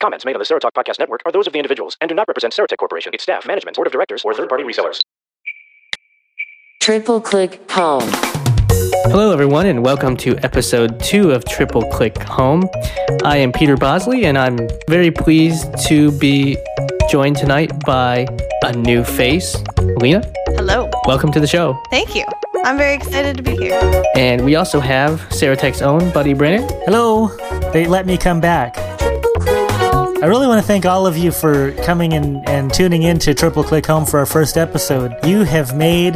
Comments made on the Serotalk Podcast Network are those of the individuals and do not represent Serotek Corporation, its staff, management, board of directors, or third-party resellers. Triple Click Home. Hello, everyone, and welcome to episode 2 of Triple Click Home. I am Peter Bosley, and I'm very pleased to be joined tonight by a new face, Alina. Hello. Welcome to the show. Thank you. I'm very excited to be here. And we also have Serotek's own Buddy Brennan. Hello. They let me come back. I really want to thank all of you for coming in and tuning in to Triple Click Home for our first episode. You have made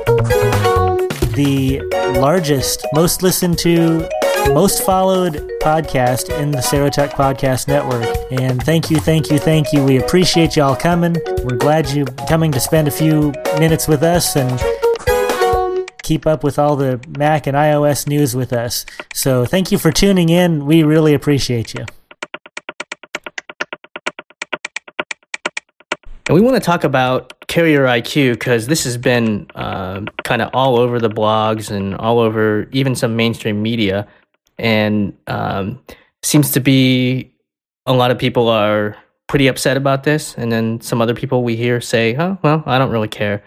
the largest, most listened to, most followed podcast in the Serotek Podcast Network. And thank you. We appreciate y'all coming. We're glad you're coming to spend a few minutes with us and keep up with all the Mac and iOS news with us. So thank you for tuning in. We really appreciate you. And we want to talk about Carrier IQ because this has been kind of all over the blogs and all over even some mainstream media. And seems to be a lot of people are pretty upset about this. And then some other people we hear say, oh, well, I don't really care.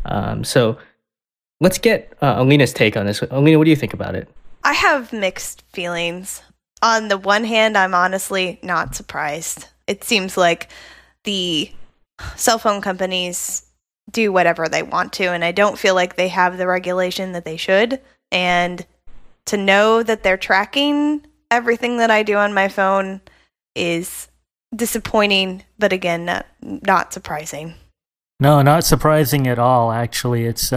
So let's get Alina's take on this. Alina, what do you think about it? I have mixed feelings. On the one hand, I'm honestly not surprised. It seems like the cell phone companies do whatever they want to, and I don't feel like they have the regulation that they should. And to know that they're tracking everything that I do on my phone is disappointing, but again, not surprising. No, not surprising at all, actually. It's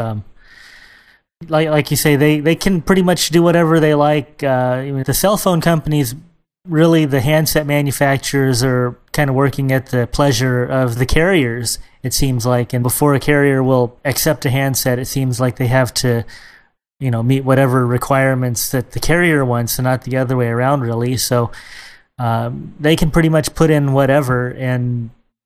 like you say, they can pretty much do whatever they like. The cell phone companies, really the handset manufacturers, are kind of working at the pleasure of the carriers, it seems like. And before a carrier will accept a handset, it seems like they have to, meet whatever requirements that the carrier wants and not the other way around, really. So they can pretty much put in whatever, and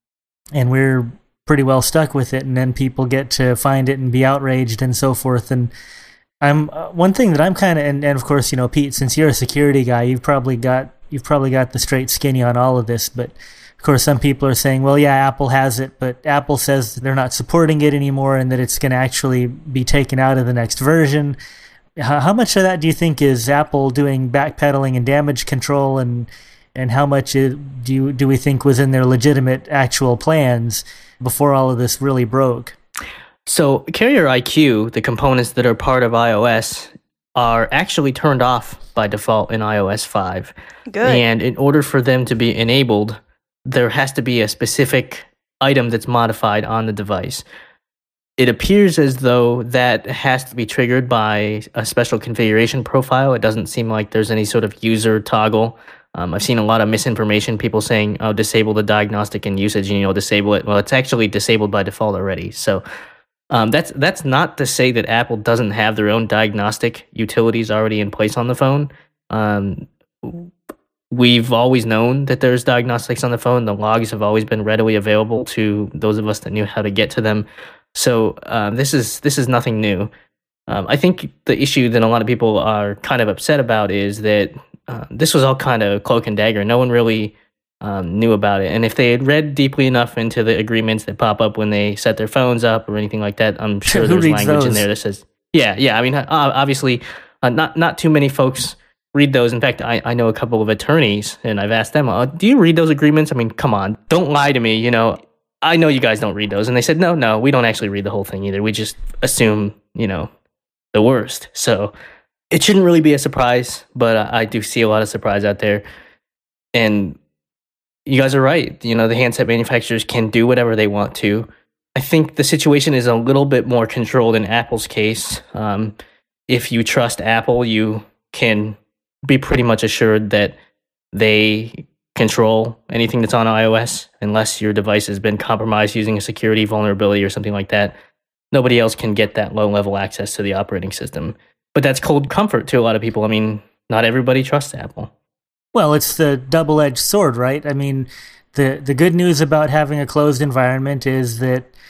we're pretty well stuck with it. And then people get to find it and be outraged and so forth. And I'm one thing that I'm kind of, and of course, Pete, since you're a security guy, you've probably got the straight skinny on all of this. But of course, some people are saying, well, yeah, Apple has it, but Apple says they're not supporting it anymore and that it's going to actually be taken out of the next version. How much of that do you think is Apple doing backpedaling and damage control, and how much do we think was in their legitimate actual plans before all of this really broke? So Carrier IQ, the components that are part of iOS, are actually turned off by default in iOS 5. Good. And in order for them to be enabled, there has to be a specific item that's modified on the device. It appears as though that has to be triggered by a special configuration profile. It doesn't seem like there's any sort of user toggle. I've seen a lot of misinformation, people saying, oh, disable the diagnostic and usage, and disable it. Well, it's actually disabled by default already. So that's not to say that Apple doesn't have their own diagnostic utilities already in place on the phone. We've always known that there's diagnostics on the phone. The logs have always been readily available to those of us that knew how to get to them. So this is nothing new. I think the issue that a lot of people are kind of upset about is that this was all kind of cloak and dagger. No one really knew about it. And if they had read deeply enough into the agreements that pop up when they set their phones up or anything like that, I'm sure there's language in there that says, yeah. I mean, obviously, not too many folks read those. In fact, I know a couple of attorneys, and I've asked them, do you read those agreements? I mean, come on, don't lie to me. I know you guys don't read those. And they said, no, we don't actually read the whole thing either. We just assume, the worst. So it shouldn't really be a surprise, but I do see a lot of surprise out there. And you guys are right. The handset manufacturers can do whatever they want to. I think the situation is a little bit more controlled in Apple's case. If you trust Apple, you can be pretty much assured that they control anything that's on iOS, unless your device has been compromised using a security vulnerability or something like that. Nobody else can get that low-level access to the operating system. But that's cold comfort to a lot of people. I mean, not everybody trusts Apple. Well, it's the double-edged sword, right? I mean, the good news about having a closed environment is that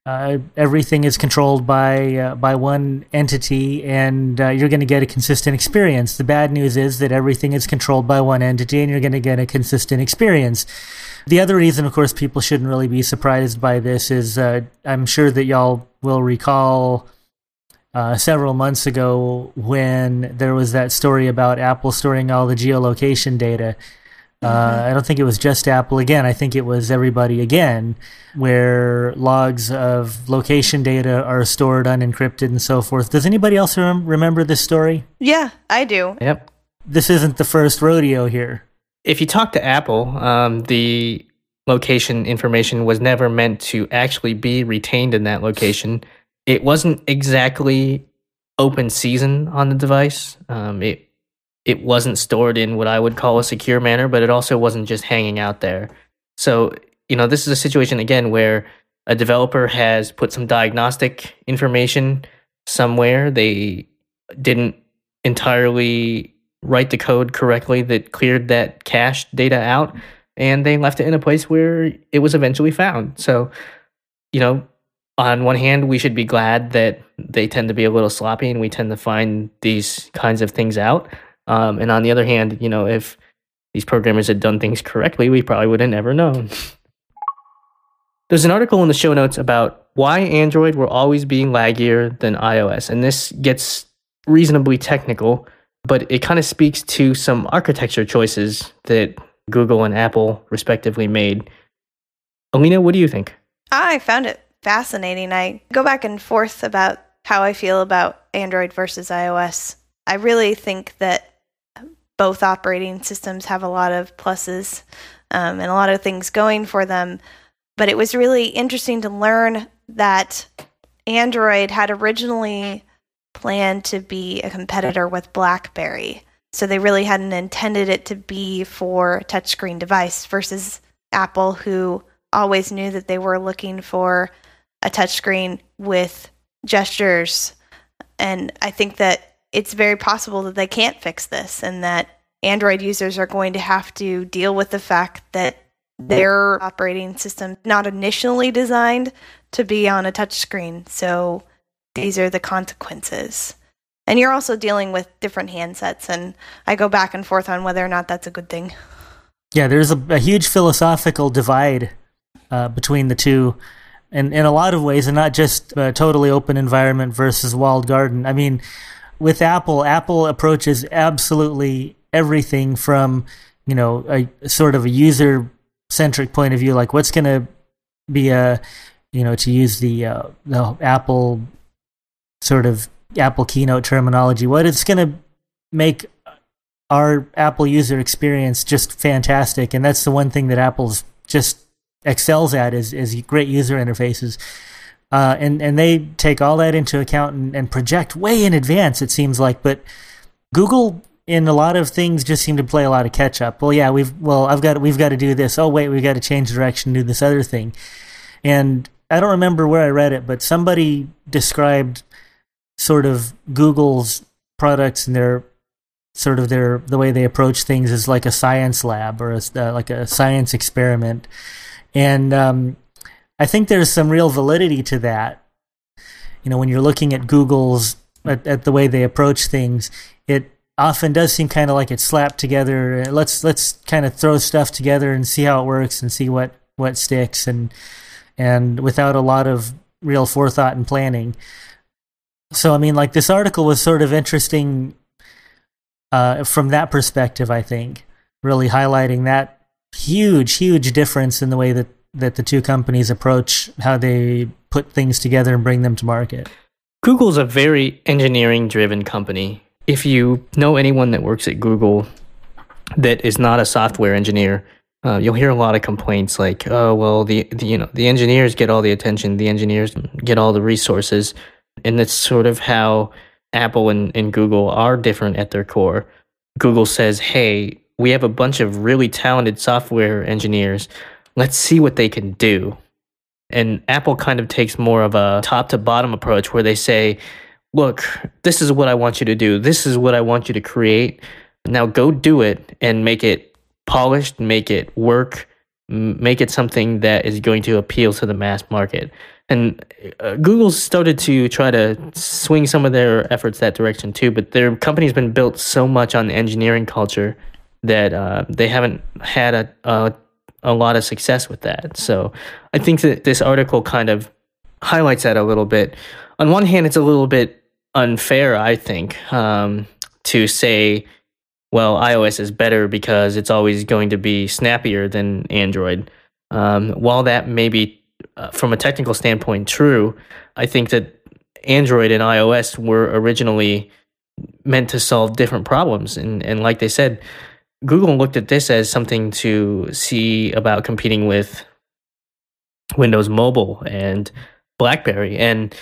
everything is controlled by one entity, and you're going to get a consistent experience. The bad news is that everything is controlled by one entity, and you're going to get a consistent experience. The other reason, of course, people shouldn't really be surprised by this is I'm sure that y'all will recall several months ago when there was that story about Apple storing all the geolocation data. I don't think it was just Apple again. I think it was everybody again, where logs of location data are stored unencrypted and so forth. Does anybody else remember this story? Yeah, I do. Yep. This isn't the first rodeo here. If you talk to Apple, the location information was never meant to actually be retained in that location. It wasn't exactly open season on the device. It wasn't stored in what I would call a secure manner, but it also wasn't just hanging out there. So, this is a situation, again, where a developer has put some diagnostic information somewhere. They didn't entirely write the code correctly that cleared that cached data out, and they left it in a place where it was eventually found. So, on one hand, we should be glad that they tend to be a little sloppy and we tend to find these kinds of things out. And on the other hand, if these programmers had done things correctly, we probably would have never known. There's an article in the show notes about why Android will always be laggier than iOS. And this gets reasonably technical, but it kind of speaks to some architecture choices that Google and Apple respectively made. Alina, what do you think? I found it fascinating. I go back and forth about how I feel about Android versus iOS. I really think that both operating systems have a lot of pluses and a lot of things going for them. But it was really interesting to learn that Android had originally planned to be a competitor with BlackBerry. So they really hadn't intended it to be for a touchscreen device versus Apple, who always knew that they were looking for a touchscreen with gestures. And I think that it's very possible that they can't fix this and that Android users are going to have to deal with the fact that their operating system not initially designed to be on a touchscreen. So these are the consequences. And you're also dealing with different handsets, and I go back and forth on whether or not that's a good thing. Yeah, there's a huge philosophical divide between the two, and in a lot of ways, and not just a totally open environment versus walled garden. I mean, with Apple approaches absolutely everything from, a sort of a user-centric point of view, like what's going to be to use the Apple sort of Apple keynote terminology, what it's going to make our Apple user experience just fantastic. And that's the one thing that Apple's just excels at is great user interfaces. And they take all that into account and project way in advance, it seems like. But Google, in a lot of things, just seem to play a lot of catch up. Well, yeah, we've got to do this. Oh, wait, we've got to change direction, do this other thing. And I don't remember where I read it, but somebody described sort of Google's products and the way they approach things as like a science lab or like a science experiment. And I think there's some real validity to that. When you're looking at Google's at the way they approach things, it often does seem kind of like it's slapped together. Let's kind of throw stuff together and see how it works and see what sticks, and without a lot of real forethought and planning. So, I mean, like, this article was sort of interesting from that perspective, I think, really highlighting that huge difference in the way that the two companies approach how they put things together and bring them to market. Google's a very engineering-driven company. If you know anyone that works at Google that is not a software engineer, you'll hear a lot of complaints like, "Oh, well, the engineers get all the attention, the engineers get all the resources." And that's sort of how Apple and Google are different at their core. Google says, "Hey, we have a bunch of really talented software engineers. Let's see what they can do." And Apple kind of takes more of a top-to-bottom approach where they say, "Look, this is what I want you to do. This is what I want you to create. Now go do it and make it polished, make it work, make it something that is going to appeal to the mass market. And Google's started to try to swing some of their efforts that direction too, but their company's been built so much on engineering culture that they haven't had a lot of success with that. So I think that this article kind of highlights that a little bit. On one hand, it's a little bit unfair, I think, to say, well, iOS is better because it's always going to be snappier than Android. While that may be, from a technical standpoint, true, I think that Android and iOS were originally meant to solve different problems. And like they said, Google looked at this as something to see about competing with Windows Mobile and BlackBerry. And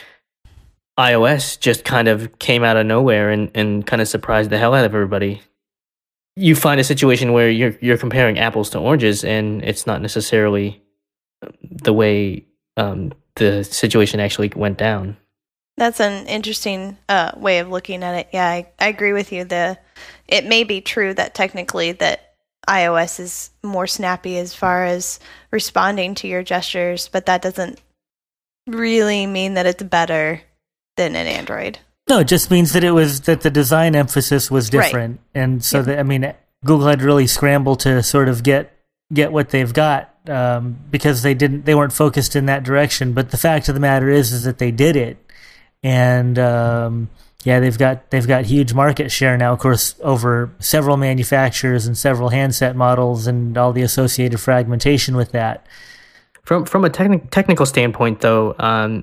iOS just kind of came out of nowhere and kind of surprised the hell out of everybody. You find a situation where you're comparing apples to oranges, and it's not necessarily the way the situation actually went down. That's an interesting way of looking at it. Yeah, I agree with you. It may be true that technically that iOS is more snappy as far as responding to your gestures, but that doesn't really mean that it's better than an Android. No, it just means that the design emphasis was different, right. And so Google had to really scramble to sort of get what they've got because they weren't focused in that direction. But the fact of the matter is that they did it, and they've got huge market share now, of course, over several manufacturers and several handset models and all the associated fragmentation with that. From a technical standpoint, though,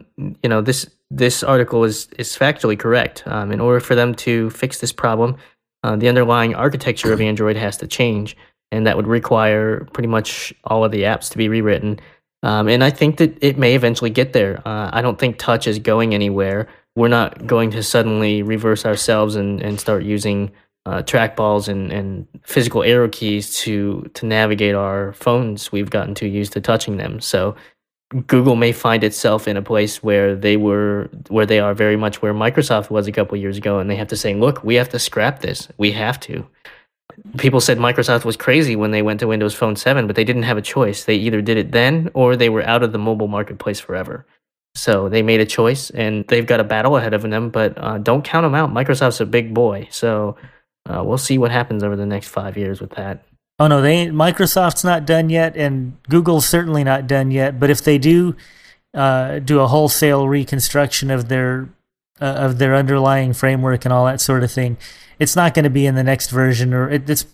this article is factually correct. In order for them to fix this problem, the underlying architecture of Android has to change, and that would require pretty much all of the apps to be rewritten. And I think that it may eventually get there. I don't think touch is going anywhere. We're not going to suddenly reverse ourselves and start using trackballs and physical arrow keys to navigate our phones. We've gotten too used to touching them. So Google may find itself in a place where they are very much where Microsoft was a couple of years ago, and they have to say, look, we have to scrap this. We have to. People said Microsoft was crazy when they went to Windows Phone 7, but they didn't have a choice. They either did it then or they were out of the mobile marketplace forever. So they made a choice, and they've got a battle ahead of them, but don't count them out. Microsoft's a big boy, so we'll see what happens over the next 5 years with that. Oh no, Microsoft's not done yet, and Google's certainly not done yet. But if they do a wholesale reconstruction of their underlying framework and all that sort of thing, it's not going to be in the next version, or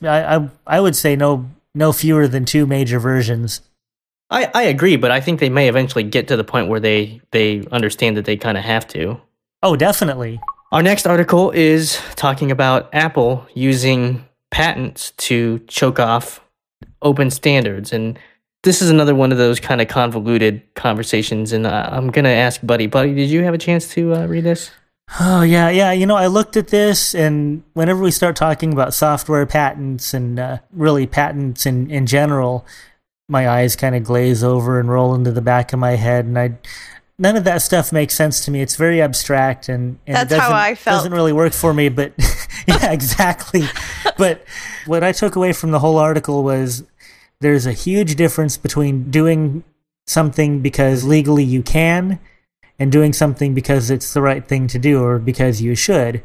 I would say no fewer than 2 major versions. I agree, but I think they may eventually get to the point where they understand that they kind of have to. Oh, definitely. Our next article is talking about Apple using patents to choke off open standards. And this is another one of those kind of convoluted conversations. And I'm going to ask Buddy. Buddy, did you have a chance to read this? Oh, yeah. I looked at this, and whenever we start talking about software patents and really patents in general, my eyes kind of glaze over and roll into the back of my head, and none of that stuff makes sense to me. It's very abstract, and that's how I felt. Doesn't really work for me. But yeah, exactly. But what I took away from the whole article was there's a huge difference between doing something because legally you can, and doing something because it's the right thing to do or because you should.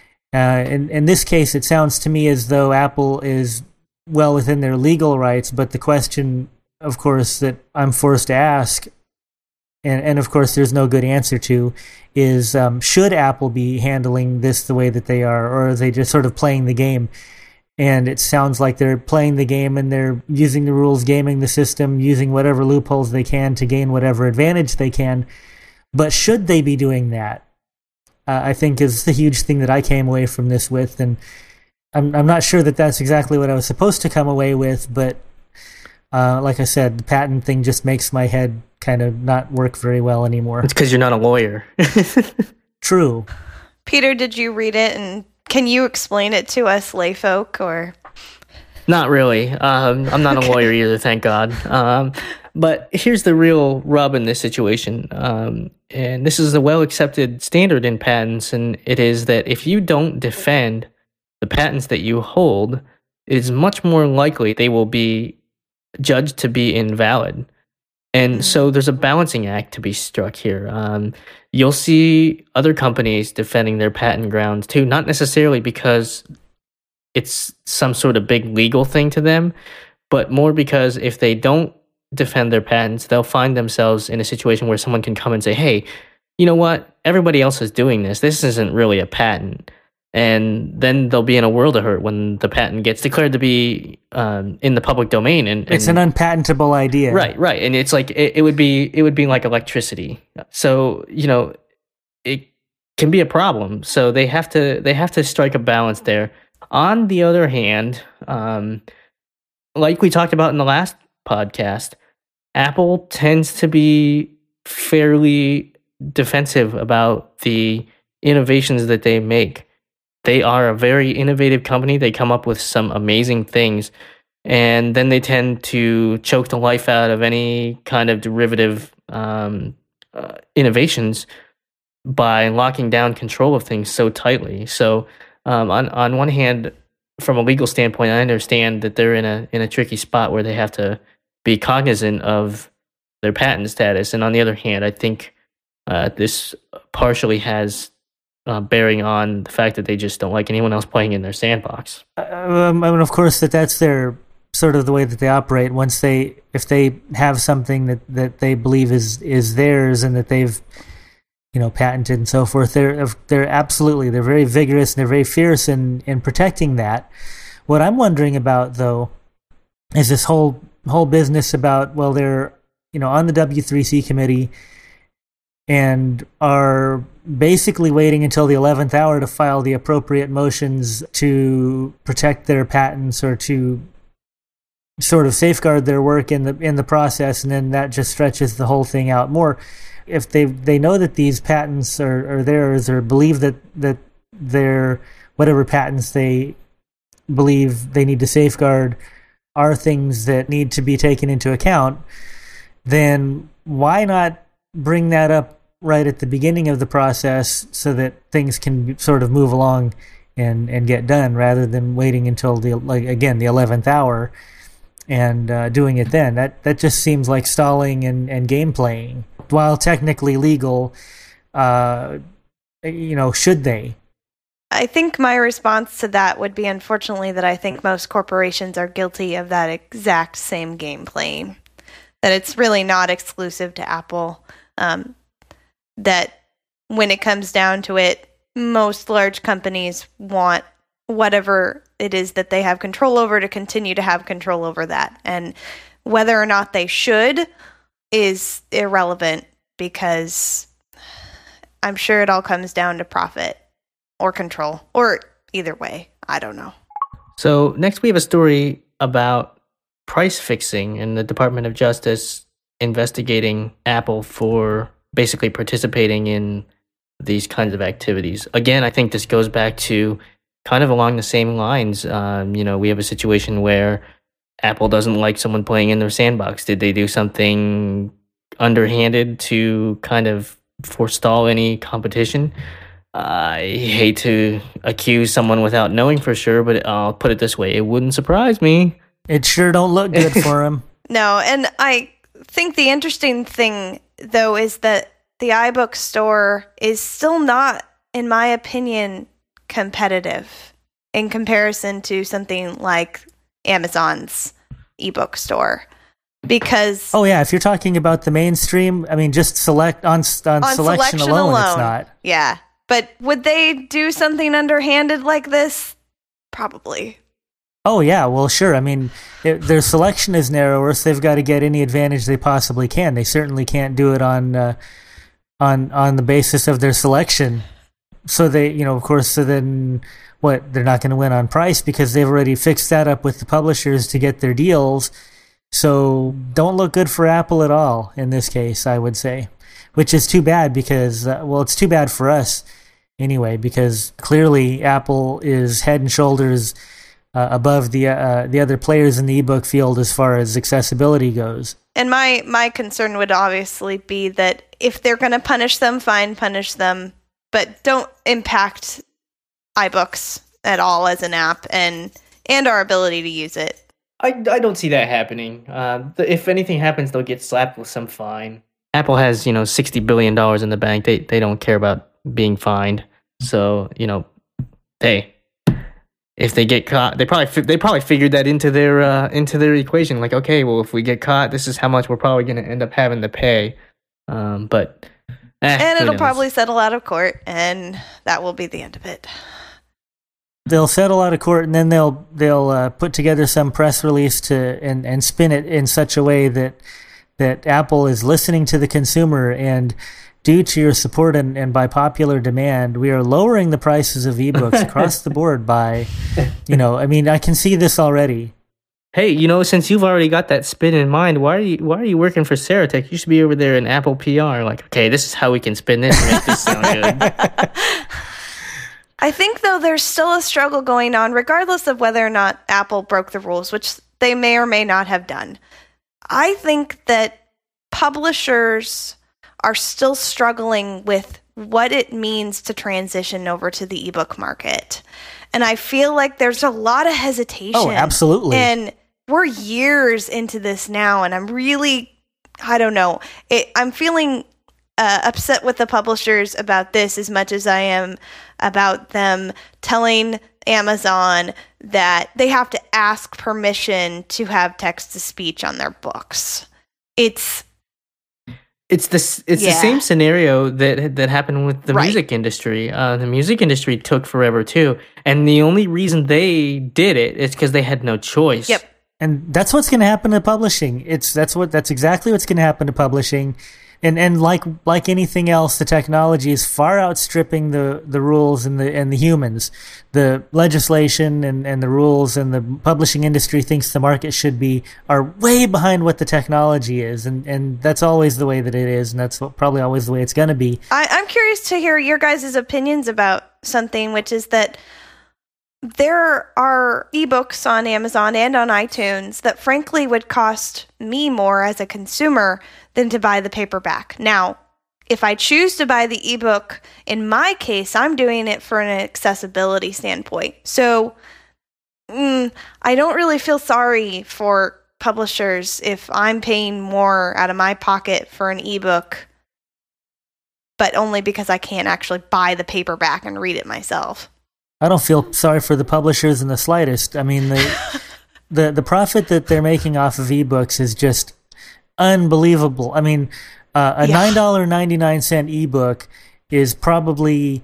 In this case, it sounds to me as though Apple is well within their legal rights, but the question, of course, that I'm forced to ask, and of course there's no good answer to, is should Apple be handling this the way that they are, or are they just sort of playing the game? And it sounds like they're playing the game and they're using the rules, gaming the system, using whatever loopholes they can to gain whatever advantage they can. But should they be doing that? I think is the huge thing that I came away from this with, and I'm not sure that that's exactly what I was supposed to come away with, but like I said, the patent thing just makes my head kind of not work very well anymore. It's because you're not a lawyer. True. Peter, did you read it, and can you explain it to us layfolk, or? Not really. I'm not a lawyer either, thank God. But here's the real rub in this situation. And this is a well-accepted standard in patents, and it is that if you don't defend the patents that you hold, it is much more likely they will be judged to be invalid. And so there's a balancing act to be struck here. You'll see other companies defending their patent grounds too, not necessarily because it's some sort of big legal thing to them, but more because if they don't defend their patents, they'll find themselves in a situation where someone can come and say, hey, you know what? Everybody else is doing this. This isn't really a patent. And then they'll be in a world of hurt when the patent gets declared to be in the public domain. And it's an unpatentable idea. Right. And it's like it would be like electricity. So, it can be a problem. So they have to strike a balance there. On the other hand, like we talked about in the last podcast, Apple tends to be fairly defensive about the innovations that they make. They are a very innovative company. They come up with some amazing things, and then they tend to choke the life out of any kind of derivative innovations by locking down control of things so tightly. So on one hand, from a legal standpoint, I understand that they're in a tricky spot where they have to be cognizant of their patent status. And on the other hand, I think this partially has bearing on the fact that they just don't like anyone else playing in their sandbox. I mean, of course, that's their sort of the way that they operate. If they have something that they believe is theirs and that they've patented and so forth, they're very vigorous and they're very fierce in protecting that. What I'm wondering about though is this whole business about, well, they're on the W3C committee and are basically waiting until the 11th hour to file the appropriate motions to protect their patents or to sort of safeguard their work in the process, and then that just stretches the whole thing out more. If they know that these patents are theirs, or believe that their whatever patents they believe they need to safeguard are things that need to be taken into account, then why not bring that up right at the beginning of the process so that things can sort of move along and get done, rather than waiting until the 11th hour and doing it then. That just seems like stalling and game playing. While technically legal, should they? I think my response to that would be, unfortunately, that I think most corporations are guilty of that exact same game playing. That it's really not exclusive to Apple. That when it comes down to it, most large companies want whatever it is that they have control over to continue to have control over that. And whether or not they should is irrelevant, because I'm sure it all comes down to profit or control, or either way. I don't know. So next we have a story about price fixing and the Department of Justice investigating Apple for basically participating in these kinds of activities. Again, I think this goes back to kind of along the same lines. We have a situation where Apple doesn't like someone playing in their sandbox. Did they do something underhanded to kind of forestall any competition? I hate to accuse someone without knowing for sure, but I'll put it this way. It wouldn't surprise me. It sure don't look good for him. No, and I think the interesting thing, though, is that the iBook store is still not, in my opinion, competitive in comparison to something like Amazon's ebook store. Because if you're talking about the mainstream, I mean, just on selection alone, it's not. Yeah, but would they do something underhanded like this? Probably. Oh yeah, well sure. I mean, their selection is narrower, so they've got to get any advantage they possibly can. They certainly can't do it on the basis of their selection. So they, of course, so then what? They're not going to win on price because they've already fixed that up with the publishers to get their deals. So don't look good for Apple at all in this case, I would say, which is too bad because, it's too bad for us anyway, because clearly Apple is head and shoulders above the other players in the ebook field as far as accessibility goes. And my concern would obviously be that if they're going to punish them, fine, punish them, but don't impact iBooks at all as an app and our ability to use it. I don't see that happening. If anything happens, they'll get slapped with some fine. Apple has, $60 billion in the bank. They don't care about being fined. So, hey, if they get caught, they probably figured that into their equation. Like, okay, well, if we get caught, this is how much we're probably going to end up having to pay. But and who it'll knows? probably settle out of court, and that will be the end of it. They'll settle out of court, and then they'll put together some press release and spin it in such a way that Apple is listening to the consumer, and due to your support and by popular demand, we are lowering the prices of ebooks across the board by, I can see this already. Hey, since you've already got that spin in mind, why are you working for Ceratech? You should be over there in Apple PR. Like, okay, this is how we can spin this and make this sound good. I think, though, there's still a struggle going on, regardless of whether or not Apple broke the rules, which they may or may not have done. I think that publishers are still struggling with what it means to transition over to the ebook market. And I feel like there's a lot of hesitation. Oh, absolutely. And we're years into this now, and I'm really, I don't know. I'm feeling upset with the publishers about this as much as I am about them telling Amazon that they have to ask permission to have text-to-speech on their books. It's the same scenario that happened with the Right. music industry. The music industry took forever too, and the only reason they did it is because they had no choice. Yep. And that's what's going to happen to publishing. That's exactly what's going to happen to publishing. And like anything else, the technology is far outstripping the rules and the humans. The legislation and the rules and the publishing industry thinks the market are way behind what the technology is, and that's always the way that it is, and that's probably always the way it's going to be. I'm curious to hear your guys' opinions about something, which is that there are ebooks on Amazon and on iTunes that frankly would cost me more as a consumer than to buy the paperback. Now, if I choose to buy the ebook, in my case, I'm doing it for an accessibility standpoint. So I don't really feel sorry for publishers if I'm paying more out of my pocket for an ebook, but only because I can't actually buy the paperback and read it myself. I don't feel sorry for the publishers in the slightest. I mean, the profit that they're making off of ebooks is just unbelievable. I mean, a $9.99 ebook is probably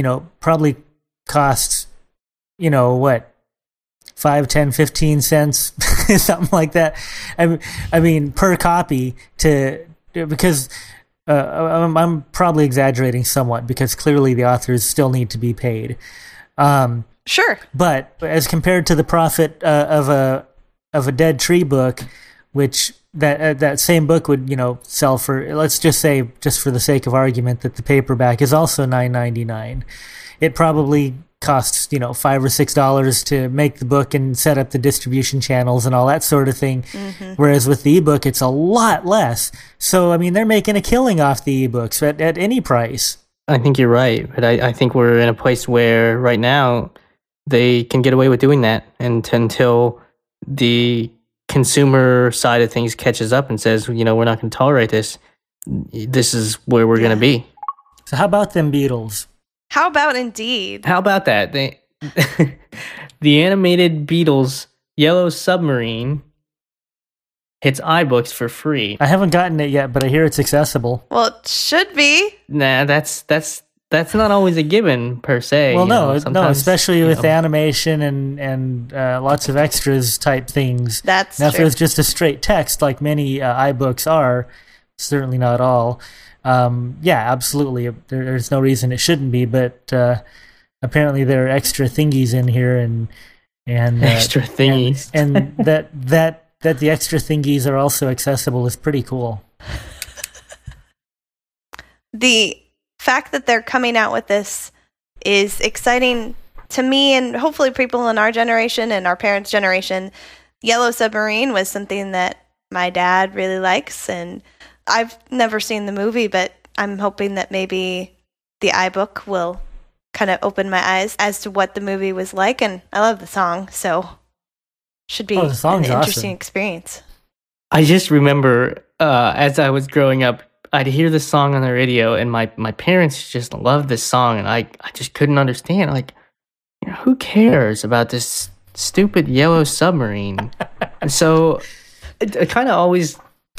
costs, what, 5, 10, 15 cents, something like that. I mean, per copy because I'm probably exaggerating somewhat because clearly the authors still need to be paid. Sure. But as compared to the profit of a Dead Tree book, which that same book would sell for, let's just say, just for the sake of argument, that the paperback is also $9.99. It probably costs $5 or $6 to make the book and set up the distribution channels and all that sort of thing. Mm-hmm. Whereas with the ebook, it's a lot less. So I mean, they're making a killing off the ebooks at any price. I think you're right, but I think we're in a place where right now they can get away with doing that until the consumer side of things catches up and says, we're not going to tolerate this. This is where we're going to be. So how about them Beatles? How about indeed? How about that? The animated Beatles Yellow Submarine hits iBooks for free. I haven't gotten it yet, but I hear it's accessible. Well, it should be. Nah, that's not always a given per se. Well, no, especially with animation and lots of extras type things. That's now, true. if it was just a straight text, like many iBooks are, certainly not all. Yeah, absolutely. There's no reason it shouldn't be, but apparently there are extra thingies in here, and extra thingies, and that the extra thingies are also accessible is pretty cool. The fact that they're coming out with this is exciting to me, and hopefully people in our generation and our parents' generation. Yellow Submarine was something that my dad really likes, and I've never seen the movie, but I'm hoping that maybe the iBook will kind of open my eyes as to what the movie was like, and I love the song, so Should be the an song's interesting awesome. experience. I just remember as I was growing up, I'd hear this song on the radio, and my parents just loved this song, and I just couldn't understand. Like, who cares about this stupid yellow submarine? And so it kind of always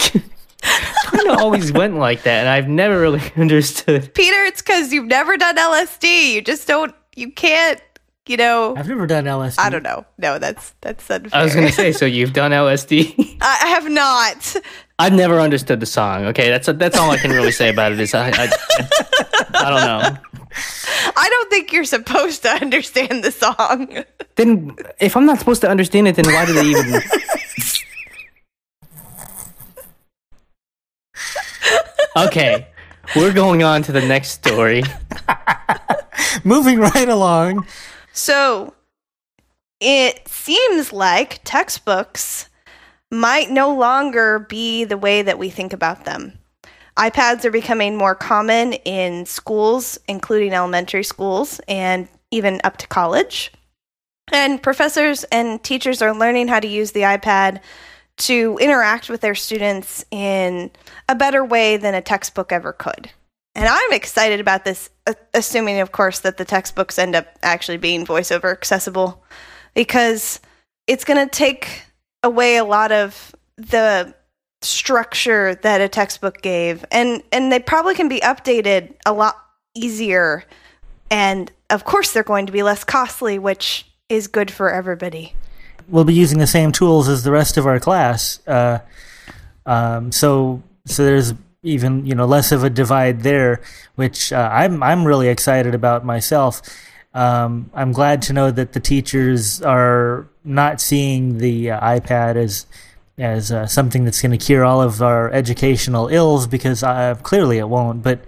went like that, and I've never really understood. Peter, it's because you've never done LSD. You just don't. You can't. I've never done LSD. I don't know. No, that's unfair. I was gonna say, so you've done LSD? I have not. I've never understood the song. Okay, that's all I can really say about it. Is I don't know. I don't think you're supposed to understand the song. Then, if I'm not supposed to understand it, then why do they even? Okay, we're going on to the next story. Moving right along. So, it seems like textbooks might no longer be the way that we think about them. iPads are becoming more common in schools, including elementary schools, and even up to college. And professors and teachers are learning how to use the iPad to interact with their students in a better way than a textbook ever could. And I'm excited about this, assuming, of course, that the textbooks end up actually being voiceover accessible, because it's going to take away a lot of the structure that a textbook gave. And they probably can be updated a lot easier. And, of course, they're going to be less costly, which is good for everybody. We'll be using the same tools as the rest of our class. So there's even less of a divide there, which I'm really excited about myself. I'm glad to know that the teachers are not seeing the iPad as something that's going to cure all of our educational ills, because clearly it won't. But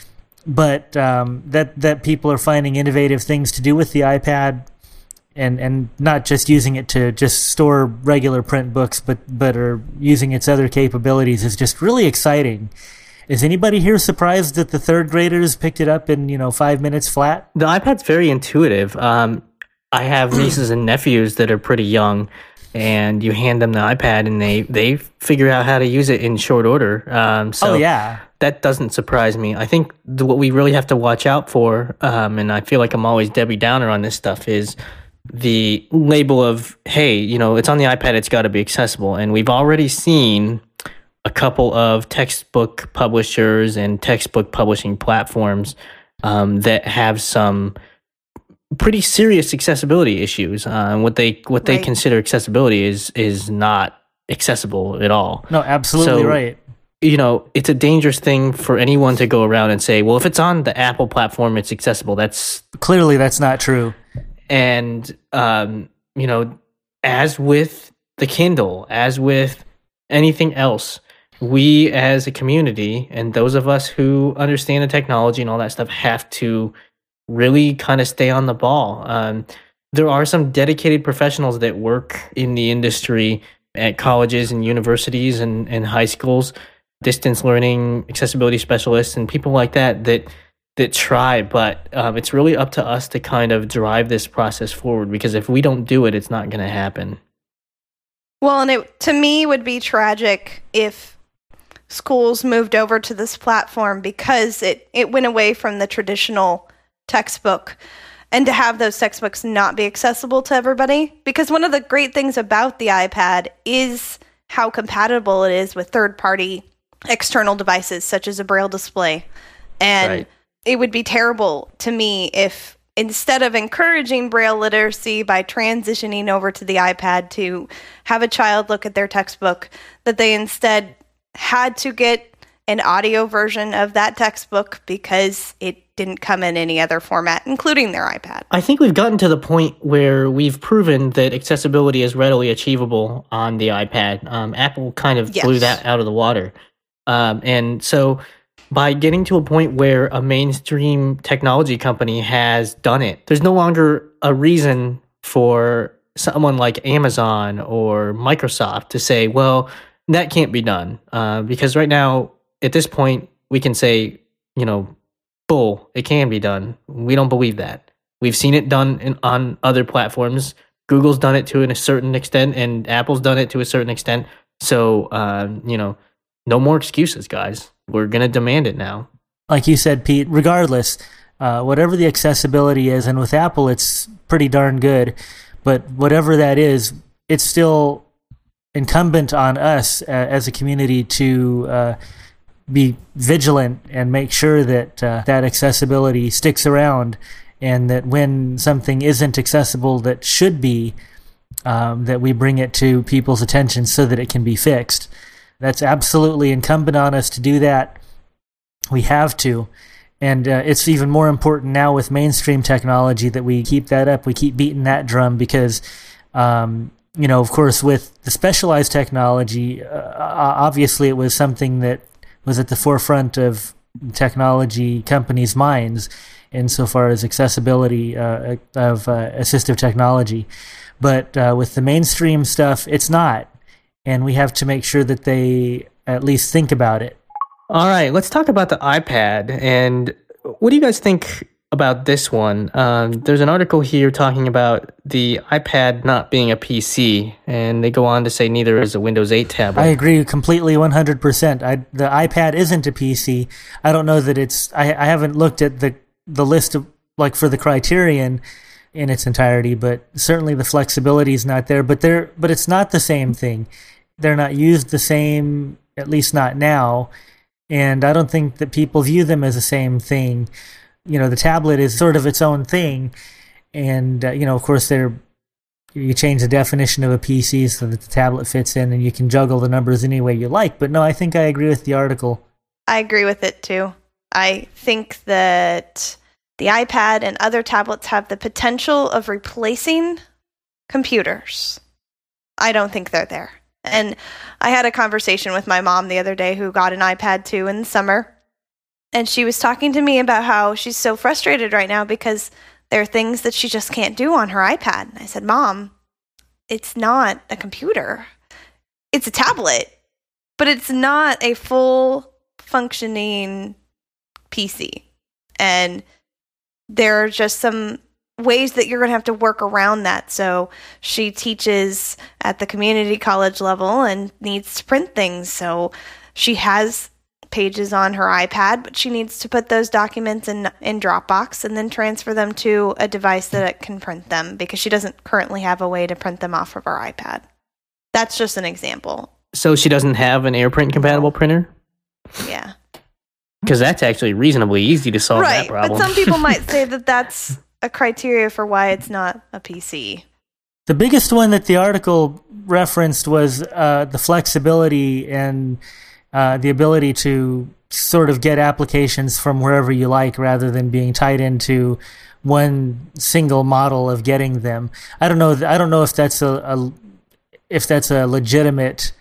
that people are finding innovative things to do with the iPad, and not just using it to just store regular print books, but are using its other capabilities is just really exciting. Is anybody here surprised that the third graders picked it up in 5 minutes flat? The iPad's very intuitive. I have nieces and nephews that are pretty young, and you hand them the iPad, and they figure out how to use it in short order. So yeah. That doesn't surprise me. I think what we really have to watch out for, and I feel like I'm always Debbie Downer on this stuff, is the label of, hey, it's on the iPad, it's got to be accessible. And we've already seen a couple of textbook publishers and textbook publishing platforms that have some pretty serious accessibility issues. What they Right. consider accessibility is not accessible at all. No, absolutely So, right. It's a dangerous thing for anyone to go around and say, well, if it's on the Apple platform, it's accessible. Clearly that's not true. And, as with the Kindle, as with anything else, we as a community, and those of us who understand the technology and all that stuff, have to really kind of stay on the ball. There are some dedicated professionals that work in the industry at colleges and universities and high schools, distance learning, accessibility specialists, and people like that try, but it's really up to us to kind of drive this process forward, because if we don't do it, it's not going to happen. Well, and it, to me, would be tragic if schools moved over to this platform, because it went away from the traditional textbook, and to have those textbooks not be accessible to everybody. Because one of the great things about the iPad is how compatible it is with third-party external devices, such as a Braille display. And Right. It would be terrible to me if, instead of encouraging Braille literacy by transitioning over to the iPad to have a child look at their textbook, that they instead had to get an audio version of that textbook because it didn't come in any other format, including their iPad. I think we've gotten to the point where we've proven that accessibility is readily achievable on the iPad. Apple kind of blew Yes. that out of the water. And so by getting to a point where a mainstream technology company has done it, there's no longer a reason for someone like Amazon or Microsoft to say, well, that can't be done. Because right now, at this point, we can say, bull, it can be done. We don't believe that. We've seen it done on other platforms. Google's done it to a certain extent, and Apple's done it to a certain extent. So, no more excuses, guys. We're going to demand it now. Like you said, Pete, regardless, whatever the accessibility is, and with Apple, it's pretty darn good, but whatever that is, it's still incumbent on us as a community to be vigilant and make sure that that accessibility sticks around, and that when something isn't accessible that should be, that we bring it to people's attention so that it can be fixed. That's absolutely incumbent on us to do that. We have to. And it's even more important now with mainstream technology that we keep that up. We keep beating that drum because, of course, with the specialized technology, obviously it was something that was at the forefront of technology companies' minds insofar as accessibility of assistive technology. But with the mainstream stuff, it's not. And we have to make sure that they at least think about it. All right, let's talk about the iPad. And what do you guys think about this one? There's an article here talking about the iPad not being a PC, and they go on to say neither is a Windows 8 tablet. I agree completely 100%. The iPad isn't a PC. I don't know that it's... I haven't looked at the list of, like, for the criterion in its entirety, but certainly the flexibility is not there. But it's not the same thing. They're not used the same, at least not now. And I don't think that people view them as the same thing. The tablet is sort of its own thing. And, of course, you change the definition of a PC so that the tablet fits in and you can juggle the numbers any way you like. But no, I think I agree with the article. I agree with it too. I think that the iPad and other tablets have the potential of replacing computers. I don't think they're there. And I had a conversation with my mom the other day who got an iPad too in the summer. And she was talking to me about how she's so frustrated right now because there are things that she just can't do on her iPad. And I said, Mom, it's not a computer. It's a tablet, but it's not a full functioning PC. And there are just some ways that you're going to have to work around that. So she teaches at the community college level and needs to print things. So she has pages on her iPad, but she needs to put those documents in Dropbox and then transfer them to a device that it can print them because she doesn't currently have a way to print them off of her iPad. That's just an example. So she doesn't have an AirPrint compatible printer? Yeah. Because that's actually reasonably easy to solve that problem. But some people might say that that's a criteria for why it's not a PC. The biggest one that the article referenced was the flexibility and the ability to sort of get applications from wherever you like rather than being tied into one single model of getting them. I don't know if that's a legitimate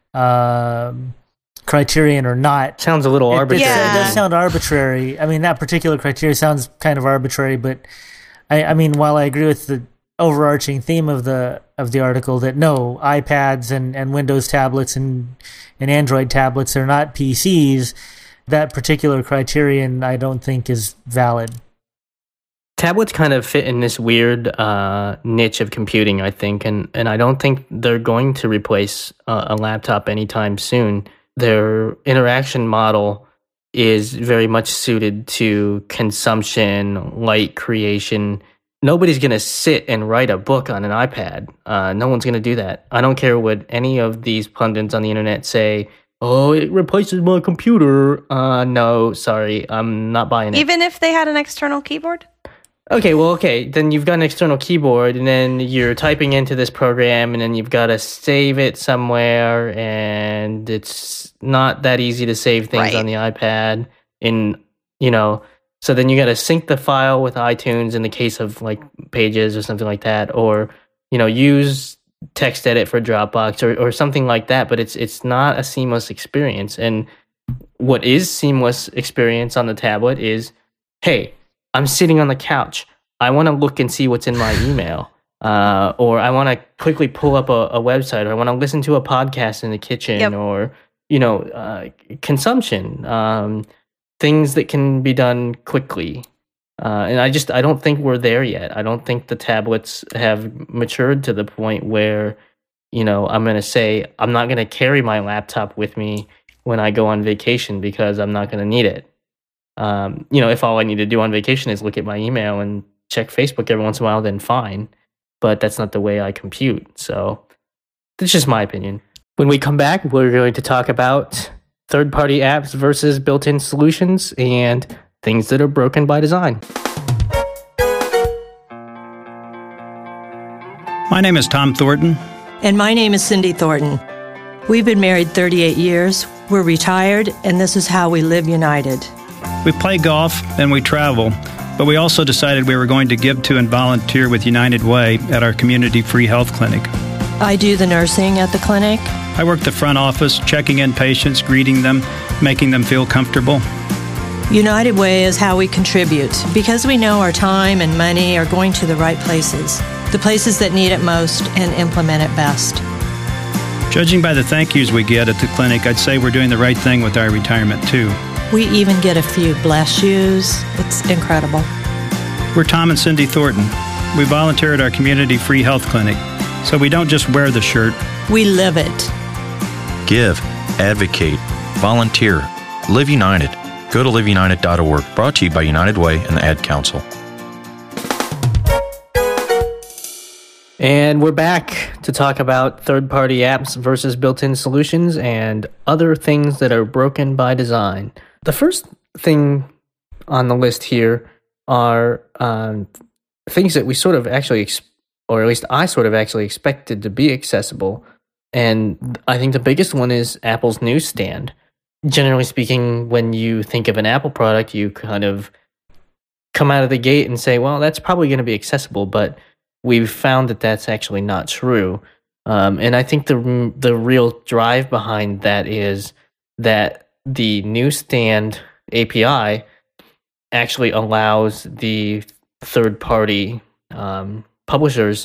criterion or not. Sounds a little arbitrary. It does sound arbitrary. I mean, that particular criteria sounds kind of arbitrary, but I mean, while I agree with the overarching theme of the article that no, iPads and Windows tablets and Android tablets are not PCs, that particular criterion I don't think is valid. Tablets kind of fit in this weird niche of computing, I think, and I don't think they're going to replace a laptop anytime soon. Their interaction model is very much suited to consumption, light creation. Nobody's going to sit and write a book on an iPad. No one's going to do that. I don't care what any of these pundits on the internet say. Oh, it replaces my computer. No, sorry, I'm not buying it. Even if they had an external keyboard? Okay, then you've got an external keyboard, and then you're typing into this program, and then you've got to save it somewhere, and it's not that easy to save things on the iPad. So then you got to sync the file with iTunes in the case of like Pages or something like that, or use TextEdit for Dropbox or something like that. But it's not a seamless experience. And what is seamless experience on the tablet is, hey, I'm sitting on the couch. I want to look and see what's in my email. Or I want to quickly pull up a website, or I want to listen to a podcast in the kitchen, or, consumption, things that can be done quickly. And I don't think we're there yet. I don't think the tablets have matured to the point where, I'm going to say I'm not going to carry my laptop with me when I go on vacation because I'm not going to need it. If all I need to do on vacation is look at my email and check Facebook every once in a while, then fine. But that's not the way I compute. So that's just my opinion. When we come back, we're going to talk about third-party apps versus built-in solutions and things that are broken by design. My name is Tom Thornton. And my name is Cindy Thornton. We've been married 38 years. We're retired, and this is how we live united. We play golf and we travel, but we also decided we were going to give to and volunteer with United Way at our community free health clinic. I do the nursing at the clinic. I work the front office, checking in patients, greeting them, making them feel comfortable. United Way is how we contribute because we know our time and money are going to the right places, the places that need it most and implement it best. Judging by the thank yous we get at the clinic, I'd say we're doing the right thing with our retirement too. We even get a few bless yous. It's incredible. We're Tom and Cindy Thornton. We volunteer at our community free health clinic, so we don't just wear the shirt. We live it. Give, advocate, volunteer, live united. Go to liveunited.org. Brought to you by United Way and the Ad Council. And we're back to talk about third-party apps versus built-in solutions and other things that are broken by design. The first thing on the list here are things that we sort of actually, or at least I sort of actually expected to be accessible. And I think the biggest one is Apple's newsstand. Generally speaking, when you think of an Apple product, you kind of come out of the gate and say, well, that's probably going to be accessible, but we've found that that's actually not true. And I think the real drive behind that is that the newsstand API actually allows the third-party publishers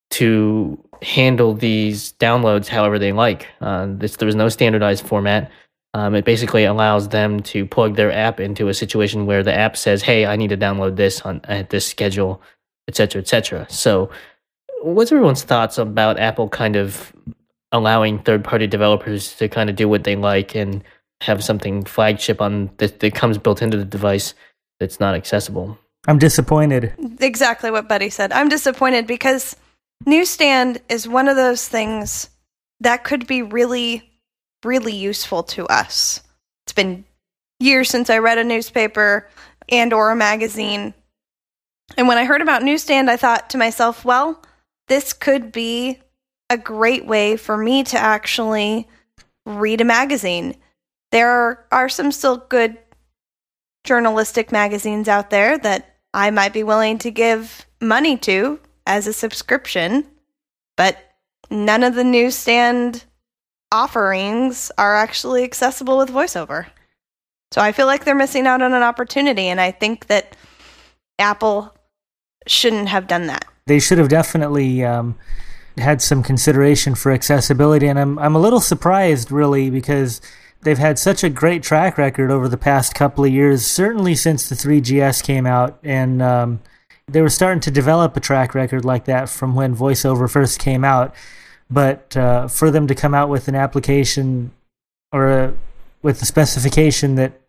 to handle these downloads however they like. There was no standardized format. It basically allows them to plug their app into a situation where the app says, hey, I need to download this at this schedule, et cetera, et cetera. So what's everyone's thoughts about Apple kind of allowing third-party developers to kind of do what they like and have something flagship on that comes built into the device that's not accessible? I'm disappointed. Exactly what Buddy said. I'm disappointed because Newsstand is one of those things that could be really, really useful to us. It's been years since I read a newspaper and or a magazine. And when I heard about Newsstand, I thought to myself, well, this could be a great way for me to actually read a magazine. There are some still good journalistic magazines out there that I might be willing to give money to as a subscription, but none of the Newsstand offerings are actually accessible with VoiceOver. So I feel like they're missing out on an opportunity, and I think that Apple shouldn't have done that. They should have definitely had some consideration for accessibility, and I'm a little surprised, really, because they've had such a great track record over the past couple of years, certainly since the 3GS came out, and they were starting to develop a track record like that from when VoiceOver first came out. But for them to come out with an application or with a specification that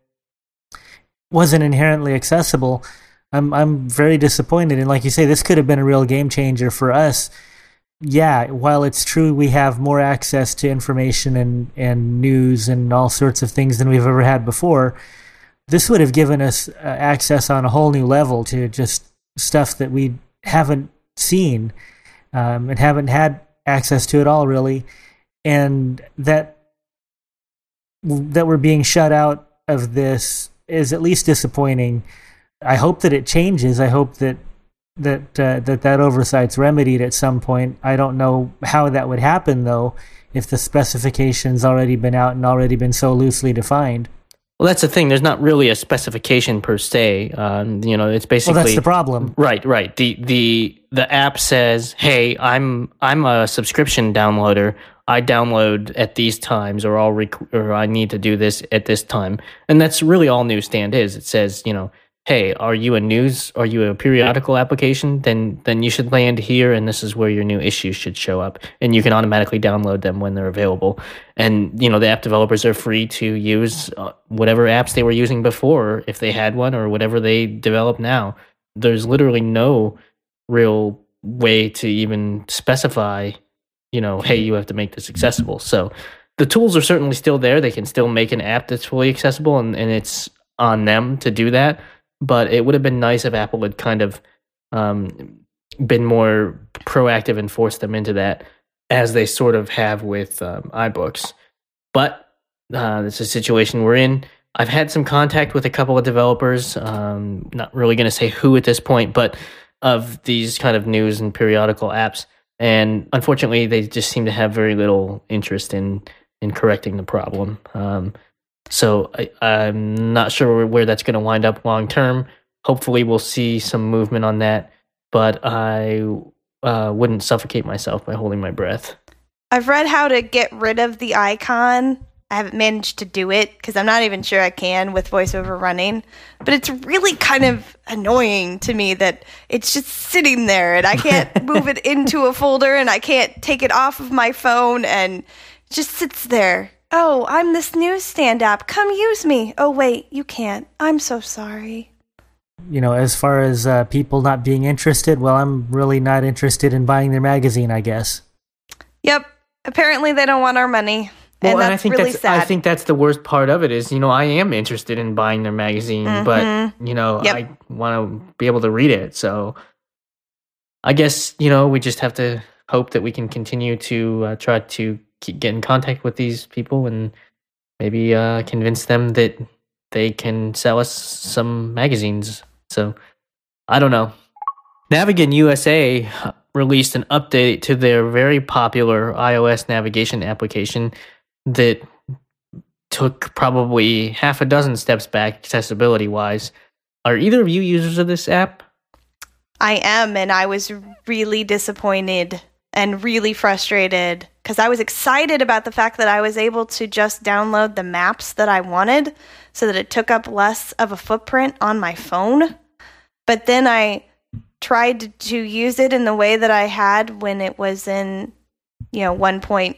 wasn't inherently accessible, I'm very disappointed. And like you say, this could have been a real game changer for us. Yeah, while it's true we have more access to information and news and all sorts of things than we've ever had before, this would have given us access on a whole new level to just stuff that we haven't seen and haven't had access to at all, really. And that we're being shut out of this is at least disappointing. I hope that it changes. I hope that oversight's remedied at some point. I don't know how that would happen, though, if the specification's already been out and already been so loosely defined. Well, that's the thing. There's not really a specification per se. It's basically... Well, that's the problem. Right. The app says, hey, I'm a subscription downloader. I download at these times, or I need to do this at this time. And that's really all Newsstand is. It says, hey, are you a periodical application? Then you should land here, and this is where your new issues should show up, and you can automatically download them when they're available. And the app developers are free to use whatever apps they were using before, if they had one, or whatever they develop now. There's literally no real way to even specify, hey, you have to make this accessible. So the tools are certainly still there. They can still make an app that's fully accessible, and it's on them to do that. But it would have been nice if Apple had kind of been more proactive and forced them into that, as they sort of have with iBooks. But it's a situation we're in. I've had some contact with a couple of developers, not really going to say who at this point, but of these kind of news and periodical apps. And unfortunately, they just seem to have very little interest in correcting the problem. So I'm not sure where that's going to wind up long term. Hopefully, we'll see some movement on that, but I wouldn't suffocate myself by holding my breath. I've read how to get rid of the icon. I haven't managed to do it because I'm not even sure I can with VoiceOver running. But it's really kind of annoying to me that it's just sitting there and I can't move it into a folder and I can't take it off of my phone and it just sits there. Oh, I'm this newsstand app. Come use me. Oh, wait, you can't. I'm so sorry. As far as people not being interested, well, I'm really not interested in buying their magazine, I guess. Yep. Apparently they don't want our money. Well, and that's really sad. I think that's the worst part of it is, I am interested in buying their magazine, but, I want to be able to read it. So I guess, we just have to hope that we can continue to try to get in contact with these people and maybe convince them that they can sell us some magazines. So I don't know. Navigon USA released an update to their very popular iOS navigation application that took probably half a dozen steps back accessibility-wise. Are either of you users of this app? I am, and I was really disappointed and really frustrated because I was excited about the fact that I was able to just download the maps that I wanted so that it took up less of a footprint on my phone. But then I tried to use it in the way that I had when it was in, 1.0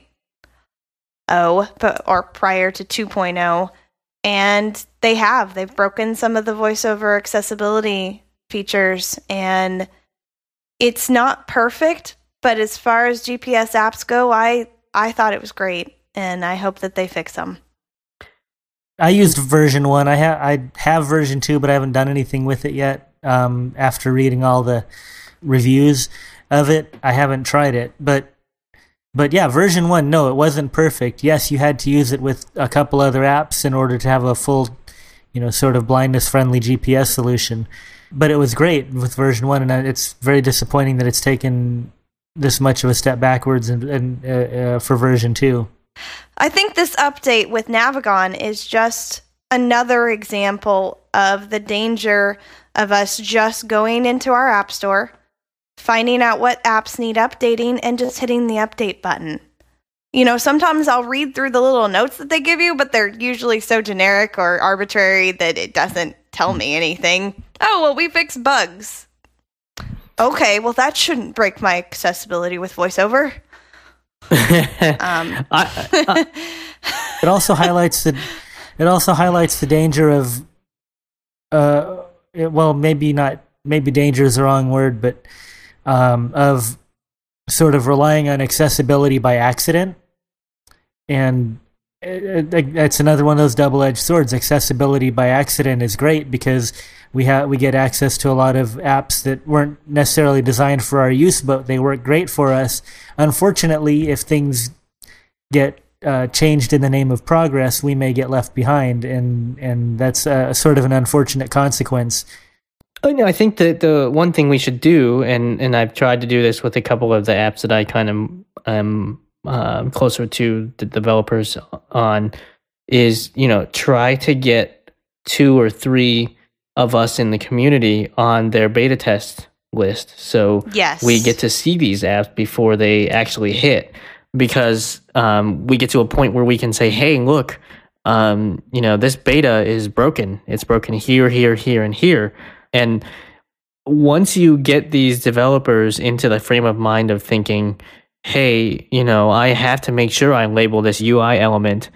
or prior to 2.0, and they've broken some of the VoiceOver accessibility features, and it's not perfect, but as far as GPS apps go, I thought it was great, and I hope that they fix them. I used version 1. I have version 2, but I haven't done anything with it yet. After reading all the reviews of it, I haven't tried it, but yeah, version 1, no, it wasn't perfect. Yes, you had to use it with a couple other apps in order to have a full, sort of blindness-friendly GPS solution. But it was great with version 1, and it's very disappointing that it's taken this much of a step backwards and for version 2. I think this update with Navigon is just another example of the danger of us just going into our app store, finding out what apps need updating, and just hitting the update button. Sometimes I'll read through the little notes that they give you, but they're usually so generic or arbitrary that it doesn't tell me anything. Oh, well, we fixed bugs. Okay, well, that shouldn't break my accessibility with VoiceOver. It also highlights the danger of maybe danger is the wrong word, but of sort of relying on accessibility by accident. And it's another one of those double-edged swords. Accessibility by accident is great because we get access to a lot of apps that weren't necessarily designed for our use, but they work great for us. Unfortunately, if things get changed in the name of progress, we may get left behind, and that's sort of an unfortunate consequence. I think that the one thing we should do, and I've tried to do this with a couple of the apps that I kind of am closer to the developers on, is try to get 2 or 3 of us in the community on their beta test list, so yes, we get to see these apps before they actually hit. Because we get to a point where we can say, hey, look, this beta is broken. It's broken here, here, here, and here. And once you get these developers into the frame of mind of thinking, hey, I have to make sure I label this UI element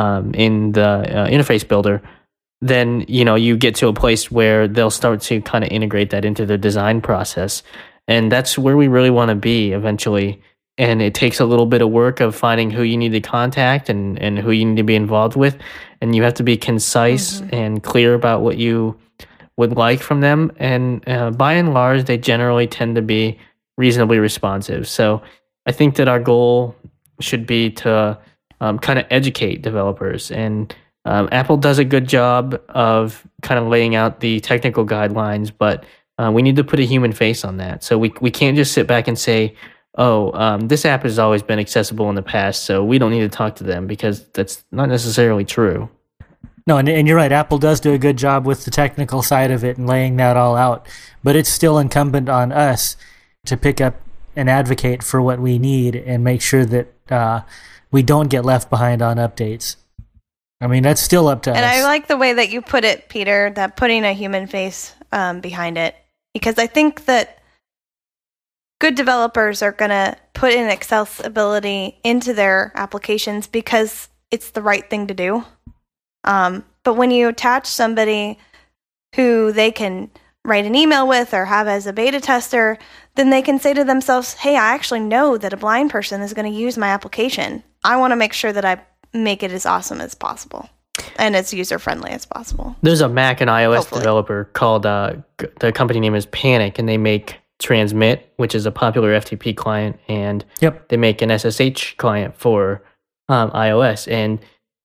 in the interface builder, then, you get to a place where they'll start to kind of integrate that into their design process. And that's where we really want to be eventually. And it takes a little bit of work of finding who you need to contact and who you need to be involved with. And you have to be concise and clear about what you would like from them. And by and large, they generally tend to be reasonably responsive. So I think that our goal should be to kind of educate developers. And Apple does a good job of kind of laying out the technical guidelines, but we need to put a human face on that. So we can't just sit back and say, this app has always been accessible in the past, so we don't need to talk to them, because that's not necessarily true. No, and you're right. Apple does do a good job with the technical side of it and laying that all out. But it's still incumbent on us to pick up and advocate for what we need and make sure that we don't get left behind on updates. I mean, that's still up to us. And I like the way that you put it, Peter, that putting a human face behind it. Because I think that good developers are going to put in accessibility into their applications because it's the right thing to do. But when you attach somebody who they can write an email with or have as a beta tester, then they can say to themselves, hey, I actually know that a blind person is going to use my application. I want to make sure that I make it as awesome as possible and as user-friendly as possible. There's a Mac and iOS developer called, the company name is Panic, and they make Transmit, which is a popular FTP client, and they make an SSH client for iOS. And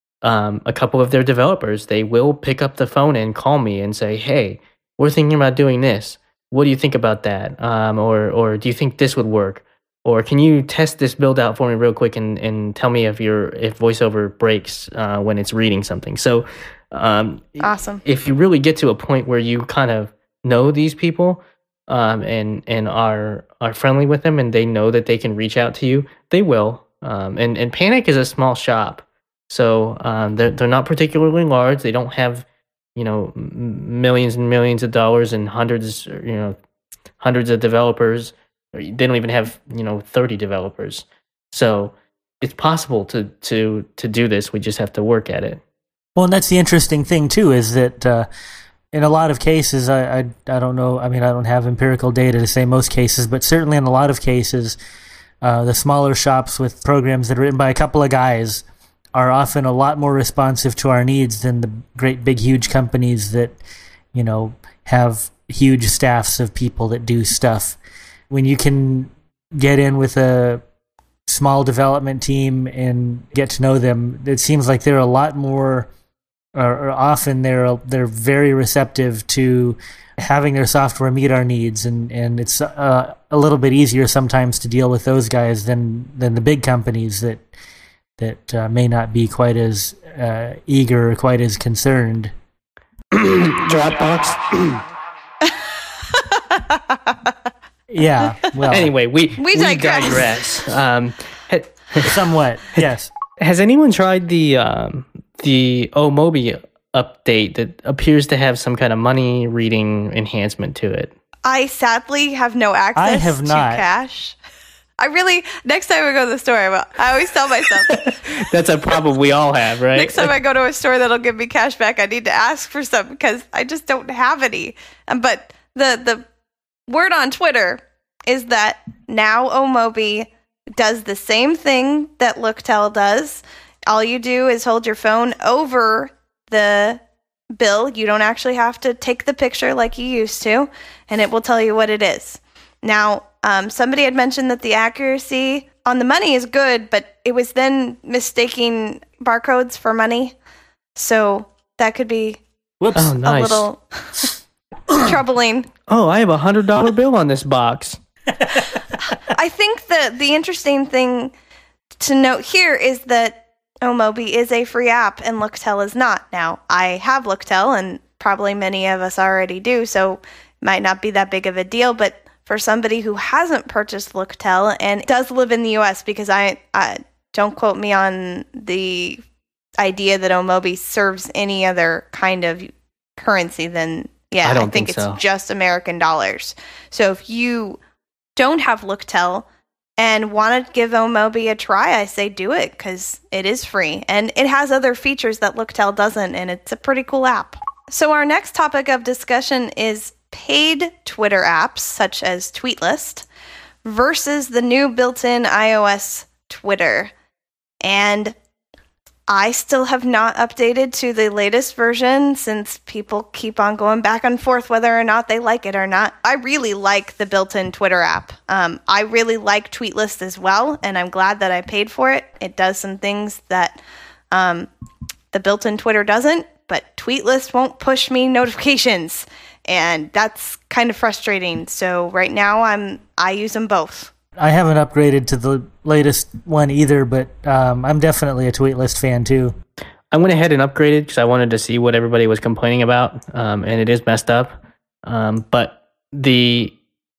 a couple of their developers, they will pick up the phone and call me and say, hey, we're thinking about doing this. What do you think about that? Or do you think this would work? Or can you test this build out for me real quick and tell me if VoiceOver breaks when it's reading something? So awesome. If you really get to a point where you kind of know these people and are friendly with them, and they know that they can reach out to you, they will. And Panic is a small shop. So they're not particularly large. They don't have, millions and millions of dollars and hundreds of developers. They don't even have 30 developers. So it's possible to do this. We just have to work at it. Well, and that's the interesting thing too, is that in a lot of cases, I don't know. I mean, I don't have empirical data to say most cases, but certainly in a lot of cases, the smaller shops with programs that are written by a couple of guys are often a lot more responsive to our needs than the great big huge companies that have huge staffs of people that do stuff. When you can get in with a small development team and get to know them, it seems like they're a lot more, or often they're very receptive to having their software meet our needs, and it's a little bit easier sometimes to deal with those guys than the big companies that may not be quite as eager or quite as concerned. Dropbox. Yeah. Well. Anyway, we digress. Somewhat. Yes. Has anyone tried the Omobi update that appears to have some kind of money reading enhancement to it? I sadly have no access to cash. Next time I go to the store, I always tell myself. That's a problem we all have, right? Next time I go to a store that'll give me cash back, I need to ask for some because I just don't have any. But the word on Twitter is that now Omobi does the same thing that Looktel does. All you do is hold your phone over the bill. You don't actually have to take the picture like you used to, and it will tell you what it is. Now, somebody had mentioned that the accuracy on the money is good, but it was then mistaking barcodes for money. So that could be a little troubling. Oh, I have $100 bill on this box. I think the interesting thing to note here is that Omobi is a free app and Looktel is not. Now, I have Looktel, and probably many of us already do, so it might not be that big of a deal, but for somebody who hasn't purchased Looktel and does live in the U.S., because I don't quote me on the idea that Omobi serves any other kind of currency, then yeah, I don't think think it's so. just American dollars. So if you don't have Looktel and want to give Omobi a try, I say do it because it is free and it has other features that Looktel doesn't, and it's a pretty cool app. So our next topic of discussion is paid Twitter apps such as Tweetlist versus the new built-in iOS Twitter. And I still have not updated to the latest version since people keep on going back and forth whether or not they like it or not. I really like the built-in Twitter app. I really like Tweetlist as well, and I'm glad that I paid for it. It does some things that the built-in Twitter doesn't, but Tweetlist won't push me notifications, and that's kind of frustrating. So right now I use them both. I haven't upgraded to the latest one either, but I'm definitely a Tweetlist fan too. I went ahead and upgraded because I wanted to see what everybody was complaining about, and it is messed up. But the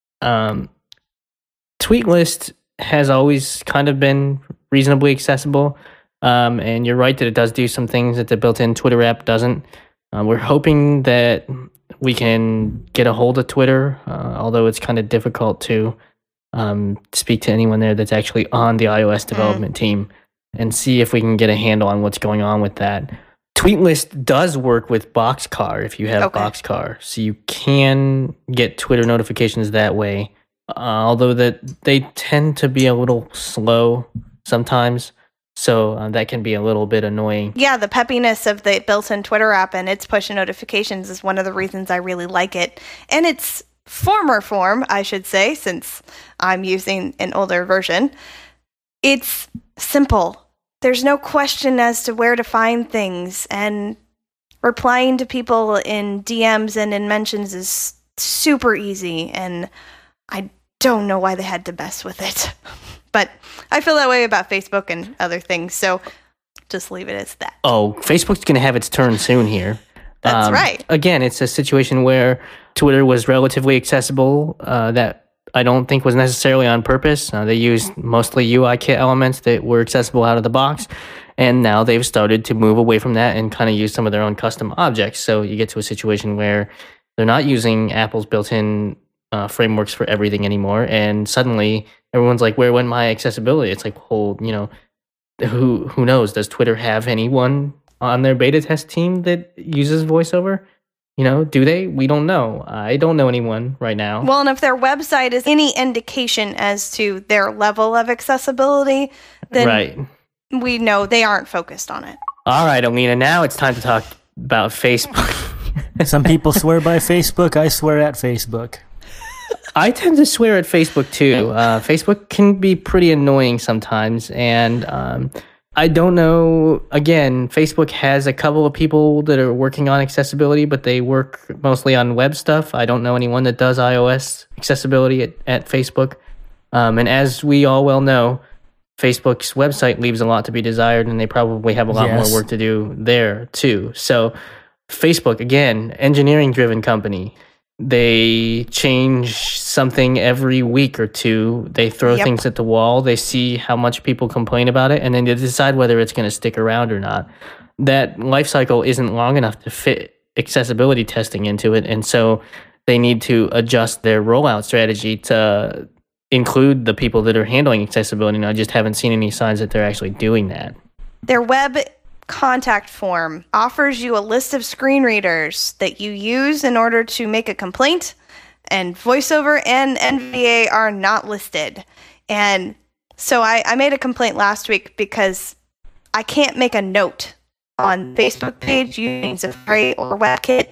Tweetlist has always kind of been reasonably accessible, and you're right that it does do some things that the built-in Twitter app doesn't. We're hoping that we can get a hold of Twitter, although it's kind of difficult to speak to anyone there that's actually on the iOS development team and see if we can get a handle on what's going on with that. Tweetlist does work with Boxcar if you have Boxcar, so you can get Twitter notifications that way, although that they tend to be a little slow sometimes, so that can be a little bit annoying. Yeah, the peppiness of the built-in Twitter app and its push notifications is one of the reasons I really like it. And it's former form, I should say, since I'm using an older version. It's simple. There's no question as to where to find things, and replying to people in DMs and in mentions is super easy, and I don't know why they had to mess with it. But I feel that way about Facebook and other things, so just leave it as that. Oh, Facebook's going to have its turn soon here. That's right. Again, it's a situation where Twitter was relatively accessible, that I don't think was necessarily on purpose. They used mostly UI kit elements that were accessible out of the box, and now they've started to move away from that and kind of use some of their own custom objects. So you get to a situation where they're not using Apple's built-in frameworks for everything anymore, and suddenly everyone's like, where went my accessibility? It's like, well, who knows? Does Twitter have anyone on their beta test team that uses VoiceOver? Do they? We don't know. I don't know anyone right now. Well, and if their website is any indication as to their level of accessibility, then we know they aren't focused on it. All right, Alina, now it's time to talk about Facebook. Some people swear by Facebook. I swear at Facebook. I tend to swear at Facebook too. Facebook can be pretty annoying sometimes, and I don't know. Again, Facebook has a couple of people that are working on accessibility, but they work mostly on web stuff. I don't know anyone that does iOS accessibility at Facebook. And as we all well know, Facebook's website leaves a lot to be desired, and they probably have a lot more work to do there too. So Facebook, again, engineering-driven company. They change something every week or two. They throw things at the wall. They see how much people complain about it, and then they decide whether it's going to stick around or not. That life cycle isn't long enough to fit accessibility testing into it, and so they need to adjust their rollout strategy to include the people that are handling accessibility. And I just haven't seen any signs that they're actually doing that. Their web contact form offers you a list of screen readers that you use in order to make a complaint, and VoiceOver and NVDA are not listed. And so I made a complaint last week because I can't make a note on Facebook page using Safari or WebKit,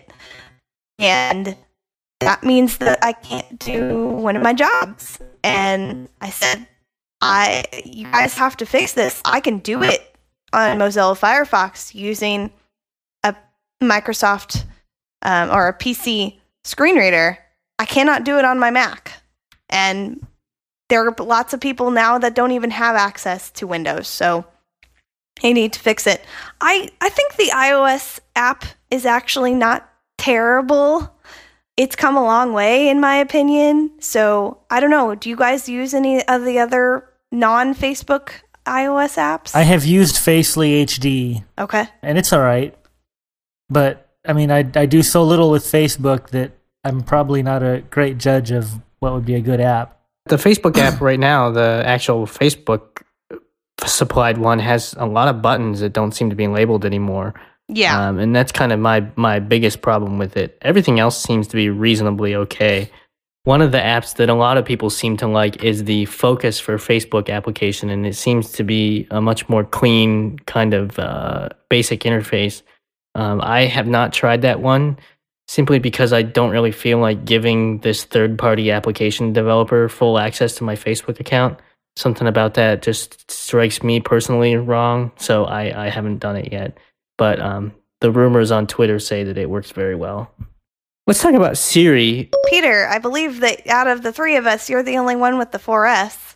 and that means that I can't do one of my jobs. And I said, you guys have to fix this. I can do it on Mozilla Firefox using a Microsoft or a PC screen reader. I cannot do it on my Mac. And there are lots of people now that don't even have access to Windows, so they need to fix it. I think the iOS app is actually not terrible. It's come a long way, in my opinion. So I don't know. Do you guys use any of the other non-Facebook iOS apps? I have used Facely HD, Okay. and it's all right. But, I mean, I do so little with Facebook that I'm probably not a great judge of what would be a good app. The Facebook app right now, the actual Facebook supplied one, has a lot of buttons that don't seem to be labeled anymore. Yeah. And that's kind of my biggest problem with it. Everything else seems to be reasonably okay. One of the apps that a lot of people seem to like is the Focus for Facebook application, and it seems to be a much more clean kind of basic interface. I have not tried that one simply because I don't really feel like giving this third-party application developer full access to my Facebook account. Something about that just strikes me personally wrong, so I haven't done it yet. But the rumors on Twitter say that it works very well. Let's talk about Siri. Peter, I believe that out of the three of us, you're the only one with the 4S.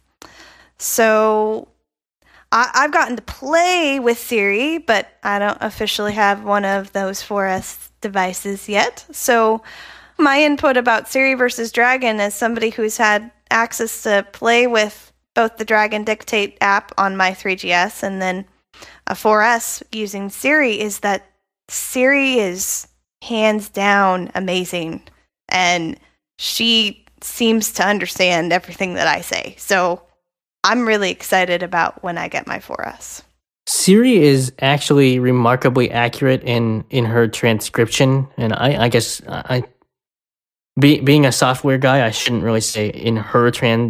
So I've gotten to play with Siri, but I don't officially have one of those 4S devices yet. So my input about Siri versus Dragon as somebody who's had access to play with both the Dragon Dictate app on my 3GS and then a 4S using Siri is that Siri is hands down amazing, and she seems to understand everything that I say. So I'm really excited about when I get my 4S. Siri is actually remarkably accurate in her transcription, and I guess being a software guy, I shouldn't really say in her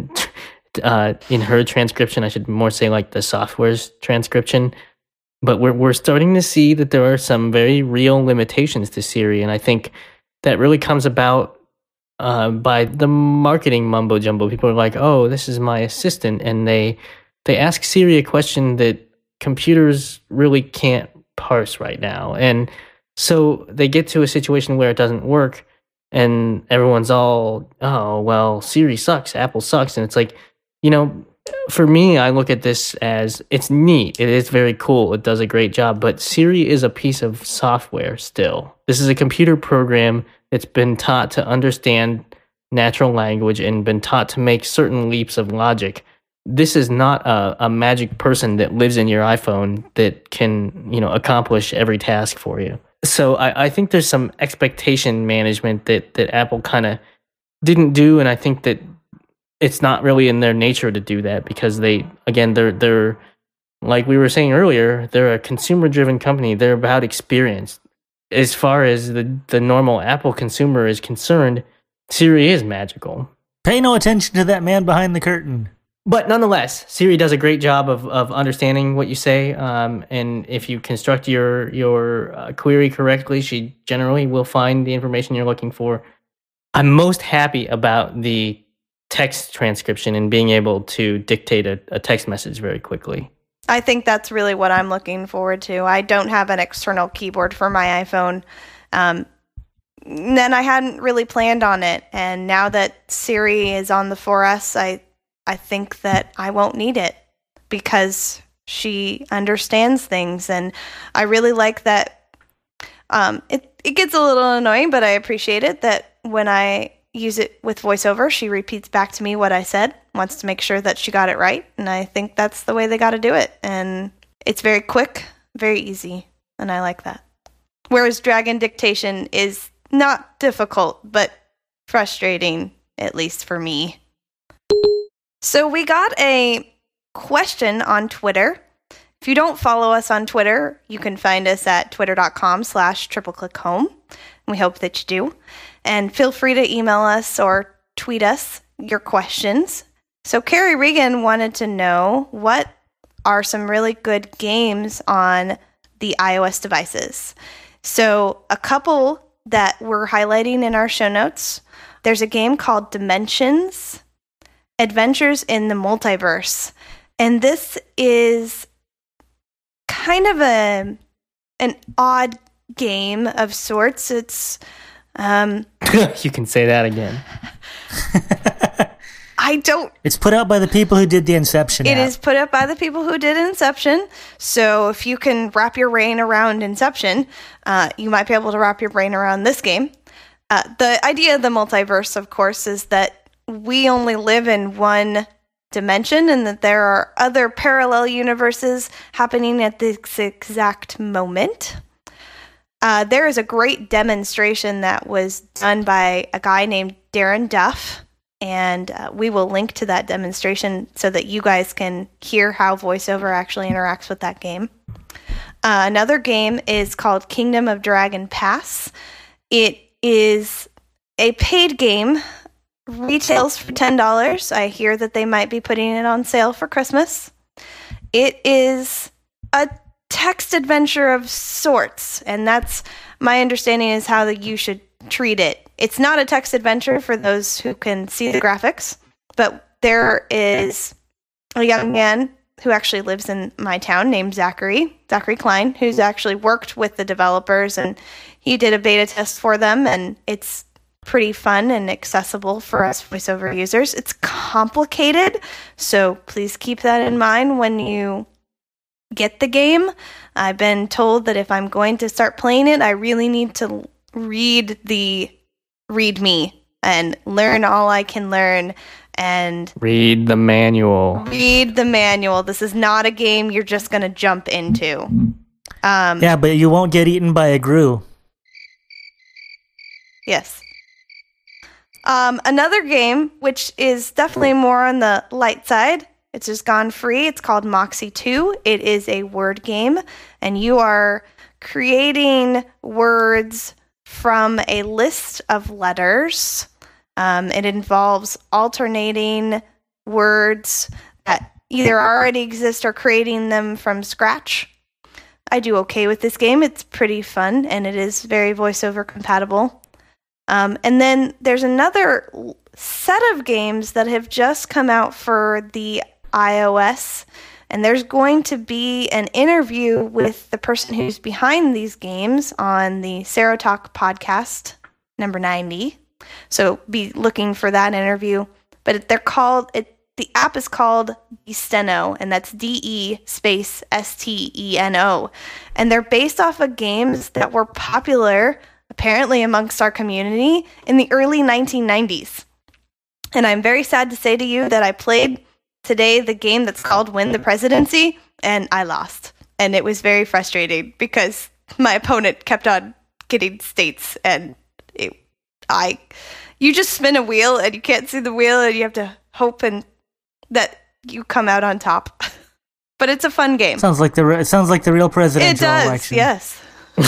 transcription. I should more say like the software's transcription. But we're starting to see that there are some very real limitations to Siri, and I think that really comes about by the marketing mumbo jumbo. People are like, "Oh, this is my assistant," and they ask Siri a question that computers really can't parse right now, and so they get to a situation where it doesn't work, and everyone's all, "Oh, well, Siri sucks, Apple sucks," and it's like, for me, I look at this as it's neat. It is very cool. It does a great job. But Siri is a piece of software still. This is a computer program that's been taught to understand natural language and been taught to make certain leaps of logic. This is not a magic person that lives in your iPhone that can, accomplish every task for you. So I think there's some expectation management that Apple kind of didn't do, and I think that it's not really in their nature to do that because they're like we were saying earlier, they're a consumer-driven company. They're about experience. As far as the normal Apple consumer is concerned, Siri is magical. Pay no attention to that man behind the curtain. But nonetheless, Siri does a great job of understanding what you say, and if you construct your query correctly, she generally will find the information you're looking for. I'm most happy about the text transcription and being able to dictate a text message very quickly. I think that's really what I'm looking forward to. I don't have an external keyboard for my iPhone. Then I hadn't really planned on it, and now that Siri is on the 4S, I think that I won't need it because she understands things, and I really like that. It gets a little annoying, but I appreciate it that when I use it with VoiceOver, she repeats back to me what I said, wants to make sure that she got it right, and I think that's the way they got to do it. And it's very quick, very easy, and I like that. Whereas Dragon Dictation is not difficult, but frustrating, at least for me. So we got a question on Twitter. If you don't follow us on Twitter, you can find us at twitter.com/tripleclickhome. We hope that you do. And feel free to email us or tweet us your questions. So Carrie Regan wanted to know what are some really good games on the iOS devices. So a couple that we're highlighting in our show notes. There's a game called Dimensions, Adventures in the Multiverse. And this is kind of an odd game of sorts. It's you can say that again. It's put out by the people who did the Inception app. It is put up by the people who did Inception. So if you can wrap your brain around Inception, you might be able to wrap your brain around this game. The idea of the multiverse, of course, is that we only live in one dimension and that there are other parallel universes happening at this exact moment. There is a great demonstration that was done by a guy named Darren Duff, and we will link to that demonstration so that you guys can hear how VoiceOver actually interacts with that game. Another game is called Kingdom of Dragon Pass. It is a paid game, retails for $10. I hear that they might be putting it on sale for Christmas. It is a text adventure of sorts, and that's my understanding is how you should treat it. It's not a text adventure for those who can see the graphics, but there is a young man who actually lives in my town named Zachary Klein, who's actually worked with the developers, and he did a beta test for them, and it's pretty fun and accessible for us VoiceOver users. It's complicated, so please keep that in mind when you get the game. I've been told that if I'm going to start playing it, I really need to read the README and learn all I can learn and read the manual. This is not a game you're just going to jump into. Yeah, but you won't get eaten by a Gru. Yes. Another game, which is definitely more on the light side, it's just gone free. It's called Moxie 2. It is a word game, and you are creating words from a list of letters. It involves alternating words that either already exist or creating them from scratch. I do okay with this game. It's pretty fun, and it is very VoiceOver compatible. And then there's another set of games that have just come out for the iOS, and there's going to be an interview with the person who's behind these games on the Sarah Talk podcast, number 90. So be looking for that interview. But the app is called Desteno, and that's DE space STENO. And they're based off of games that were popular, apparently, amongst our community in the early 1990s. And I'm very sad to say to you that I played today the game that's called Win the Presidency, and I lost. And it was very frustrating because my opponent kept on getting states, and you just spin a wheel and you can't see the wheel, and you have to hope that you come out on top. But it's a fun game. Sounds like the real presidential election. Yes.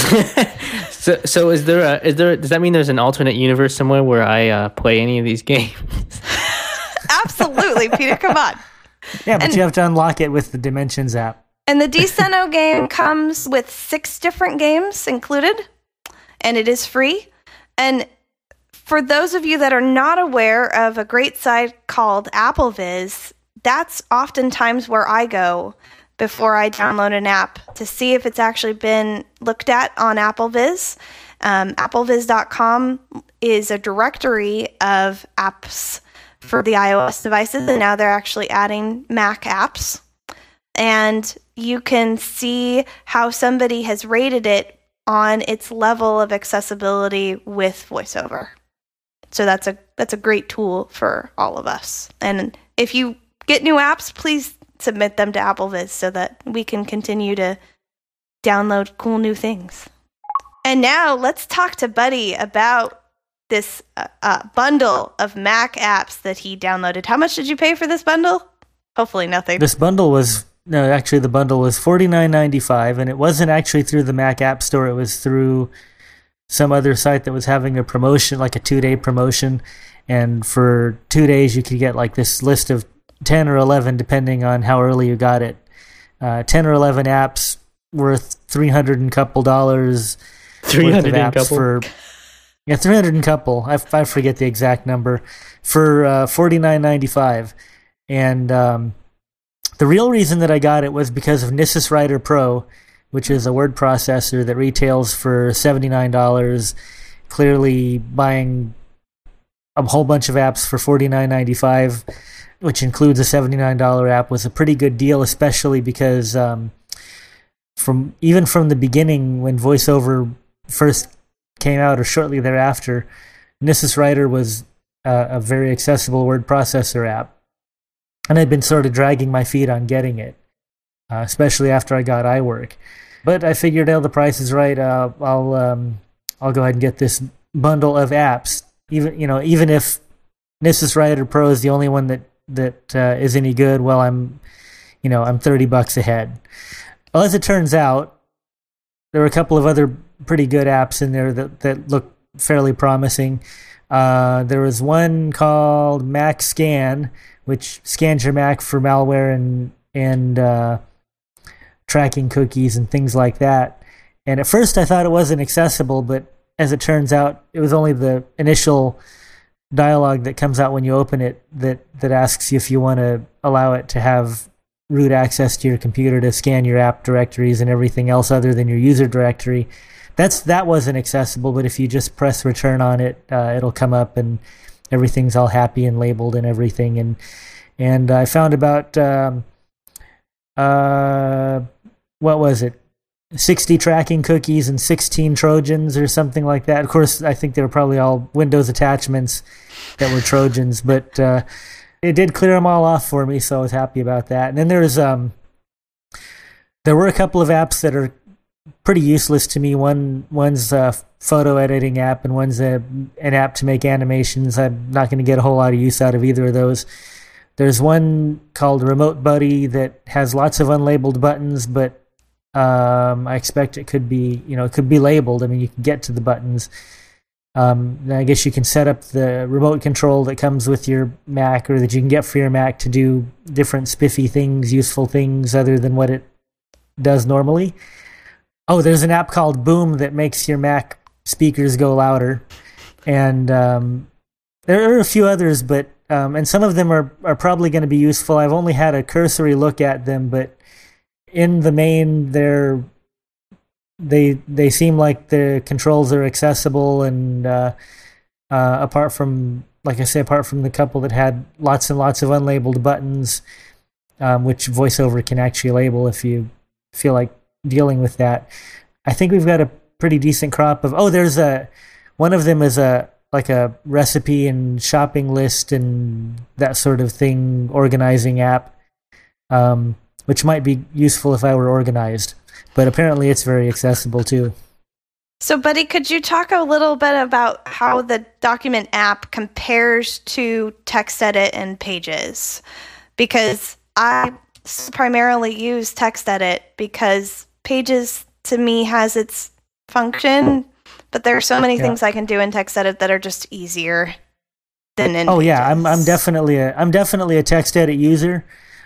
So is there does that mean there's an alternate universe somewhere where I play any of these games? Absolutely, Peter, come on. Yeah, but you have to unlock it with the Dimensions app. And the Desteno game comes with 6 different games included, and it is free. And for those of you that are not aware of a great site called AppleVis, that's oftentimes where I go before I download an app to see if it's actually been looked at on AppleVis. AppleVis.com is a directory of apps for the iOS devices, and now they're actually adding Mac apps. And you can see how somebody has rated it on its level of accessibility with VoiceOver. So that's a great tool for all of us. And if you get new apps, please submit them to AppleVis so that we can continue to download cool new things. And now let's talk to Buddy about this bundle of Mac apps that he downloaded. How much did you pay for this bundle? Hopefully nothing. The bundle was $49.95, and it wasn't actually through the Mac App Store. It was through some other site that was having a promotion, like a 2-day promotion. And for 2 days, you could get like this list of 10 or 11, depending on how early you got it. 10 or 11 apps worth $300 and couple dollars. 300 and couple. 300 and couple. I forget the exact number for $49.95. And the real reason that I got it was because of Nisys Writer Pro, which is a word processor that retails for $79. Clearly, buying a whole bunch of apps for $49.95, which includes a $79 app, was a pretty good deal, especially because from the beginning, when VoiceOver first came out or shortly thereafter, Nisys Writer was a very accessible word processor app. and I'd been sort of dragging my feet on getting it, especially after I got iWork. But I figured, the price is right. I'll go ahead and get this bundle of apps. Even if Nissus Writer Pro is the only one that is any good, well, I'm $30 ahead. Well, as it turns out, there were a couple of other pretty good apps in there that look fairly promising. There was one called Mac Scan, which scans your Mac for malware and tracking cookies and things like that. And at first I thought it wasn't accessible, but as it turns out, it was only the initial dialog that comes out when you open it that asks you if you want to allow it to have root access to your computer to scan your app directories and everything else other than your user directory. That wasn't accessible, but if you just press return on it, it'll come up and everything's all happy and labeled and everything. And I found about what was it? 60 tracking cookies and 16 Trojans or something like that. Of course, I think they were probably all Windows attachments that were Trojans, but it did clear them all off for me, so I was happy about that. And then there were a couple of apps that are pretty useless to me. One's a photo editing app, and one's an app to make animations. I'm not going to get a whole lot of use out of either of those. There's one called Remote Buddy that has lots of unlabeled buttons, but I expect it could be labeled. I mean, you can get to the buttons. I guess you can set up the remote control that comes with your Mac, or that you can get for your Mac, to do different spiffy things, useful things other than what it does normally. Oh, there's an app called Boom that makes your Mac speakers go louder. And there are a few others, but and some of them are probably going to be useful. I've only had a cursory look at them, but in the main, they seem like the controls are accessible, and apart from the couple that had lots and lots of unlabeled buttons, which VoiceOver can actually label if you feel like dealing with that, I think we've got a pretty decent crop of. Oh, there's one of them is a recipe and shopping list and that sort of thing organizing app, which might be useful if I were organized. But apparently it's very accessible too. So, Buddy, could you talk a little bit about how the document app compares to TextEdit and Pages? Because I primarily use TextEdit because Pages, to me, has its function, but there are so many things I can do in TextEdit that are just easier than in Pages. Yeah, I'm definitely a TextEdit user.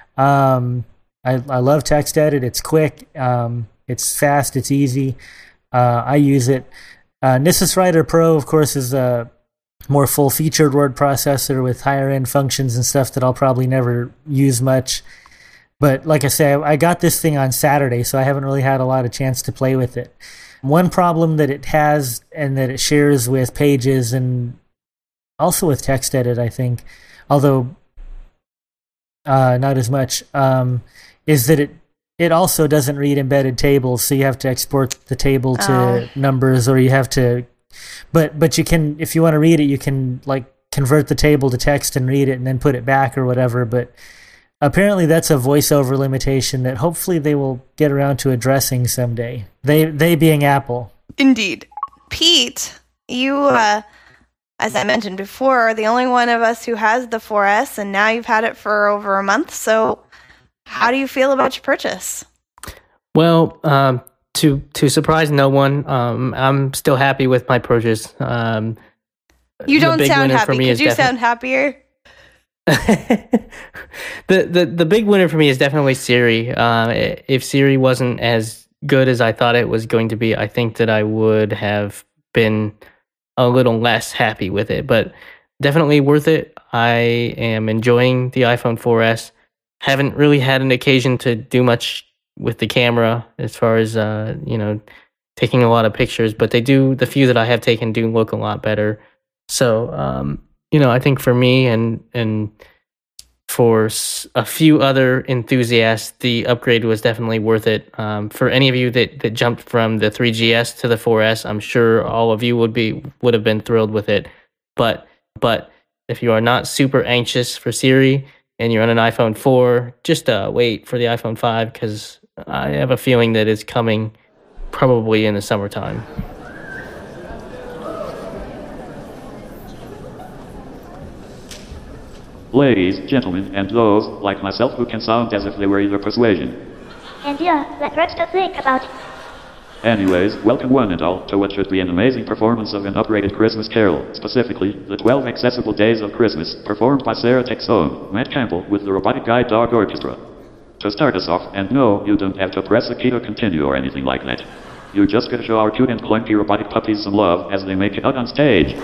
I love TextEdit. It's quick. It's fast. It's easy. I use it. Nissus Writer Pro, of course, is a more full-featured word processor with higher-end functions and stuff that I'll probably never use much. But like I say, I got this thing on Saturday, so I haven't really had a lot of chance to play with it. One problem that it has, and that it shares with Pages and also with TextEdit, I think, although not as much, is that it also doesn't read embedded tables, so you have to export the table to numbers, or you have to. But you can, if you want to read it, you can convert the table to text and read it, and then put it back or whatever. But apparently, that's a VoiceOver limitation that hopefully they will get around to addressing someday. They being Apple. Indeed, Pete, you, as I mentioned before, are the only one of us who has the 4S, and now you've had it for over a month. So, how do you feel about your purchase? Well, to surprise no one, I'm still happy with my purchase. You don't sound happy. Could you sound happier? The big winner for me is definitely Siri. If Siri wasn't as good as I thought it was going to be, I think that I would have been a little less happy with it. But definitely worth it. I am enjoying the iPhone 4S. Haven't really had an occasion to do much with the camera as far as taking a lot of pictures, but the few that I have taken do look a lot better. So I think for me and for a few other enthusiasts, the upgrade was definitely worth it. For any of you that jumped from the 3GS to the 4S, I'm sure all of you would have been thrilled with it. But if you are not super anxious for Siri, and you're on an iPhone 4, just wait for the iPhone 5 because I have a feeling that it's coming probably in the summertime. Ladies, gentlemen, and those, like myself, who can sound as if they were either persuasion. And yeah, that hurts to think about. Anyways, welcome one and all to what should be an amazing performance of an upgraded Christmas carol, specifically, the 12 Accessible Days of Christmas, performed by Sarah Tech's own, Matt Campbell, with the Robotic Guide Dog Orchestra. To start us off, and no, you don't have to press a key to continue or anything like that. You just gotta show our cute and clunky robotic puppies some love as they make it out on stage.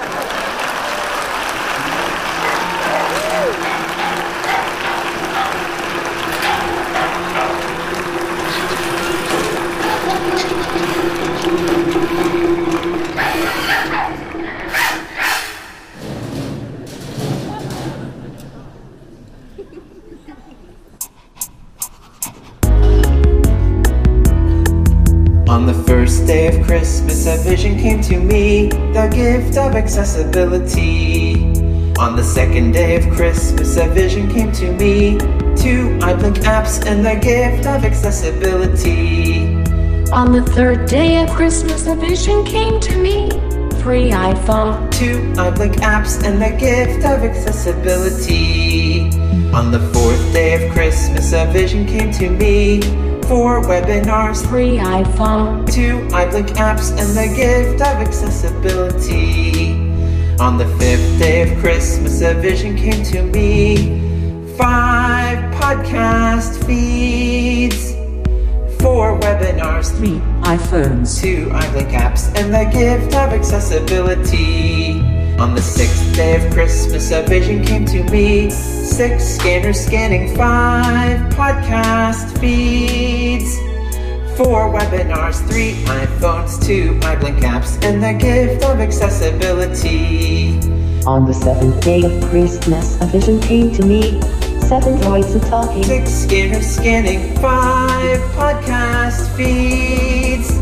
On the first day of Christmas, a vision came to me, the gift of accessibility. On the second day of Christmas, a vision came to me, 2 iBlink apps and the gift of accessibility. On the third day of Christmas, a vision came to me, 3 iPhone, 2 iBlink apps and the gift of accessibility. On the fourth day of Christmas, a vision came to me, 4 webinars, 3 iPhone, 2 iBlink apps and the gift of accessibility. On the fifth day of Christmas, a vision came to me, 5 podcast feeds, 4 webinars, 3 iPhones, 2 iBlink apps and the gift of accessibility. On the sixth day of Christmas, a vision came to me, 6 scanners scanning 5 podcast feeds, 4 webinars, 3 iPhones, 2 iBlink apps, and the gift of accessibility. On the seventh day of Christmas, a vision came to me, 7 droids are talking, 6 scanners scanning 5 podcast feeds,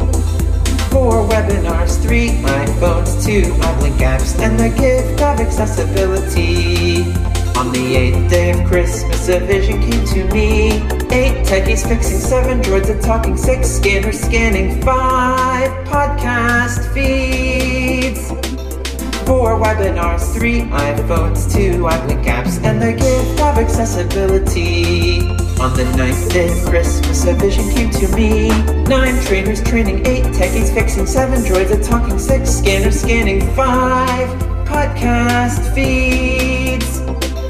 4 webinars, 3 iPhones, 2 iBlink apps, and the gift of accessibility. On the 8th day of Christmas, a vision came to me, 8 techies fixing, 7 droids are talking, 6 scanners scanning, 5 podcast feeds, 4 webinars, 3 iPhones, 2 iBlink apps, and the gift of accessibility. On the 9th day of Christmas, a vision came to me, 9 trainers training, 8 techies fixing, 7 droids are talking, 6 scanners scanning, 5 podcast feeds,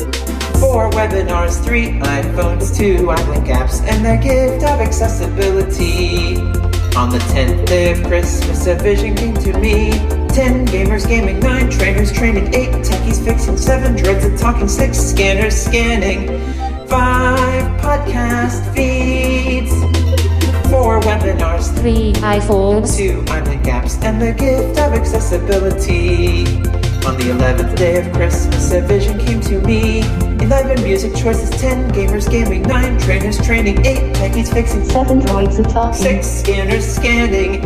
4 webinars, 3 iPhones, 2 iBlink apps, and the gift of accessibility. On the 10th day of Christmas, a vision came to me, 10 gamers gaming, 9 trainers training, 8 techies fixing, 7 droids are talking, 6 scanners scanning, 5 podcast feeds, 4 webinars, 3 iPhones, 2 iBlink apps, and the gift of accessibility. On the 11th day of Christmas, a vision came to me, 11 music choices, 10 gamers gaming, 9 trainers training, 8 techies fixing, 7 droids are talking, 6 scanners scanning,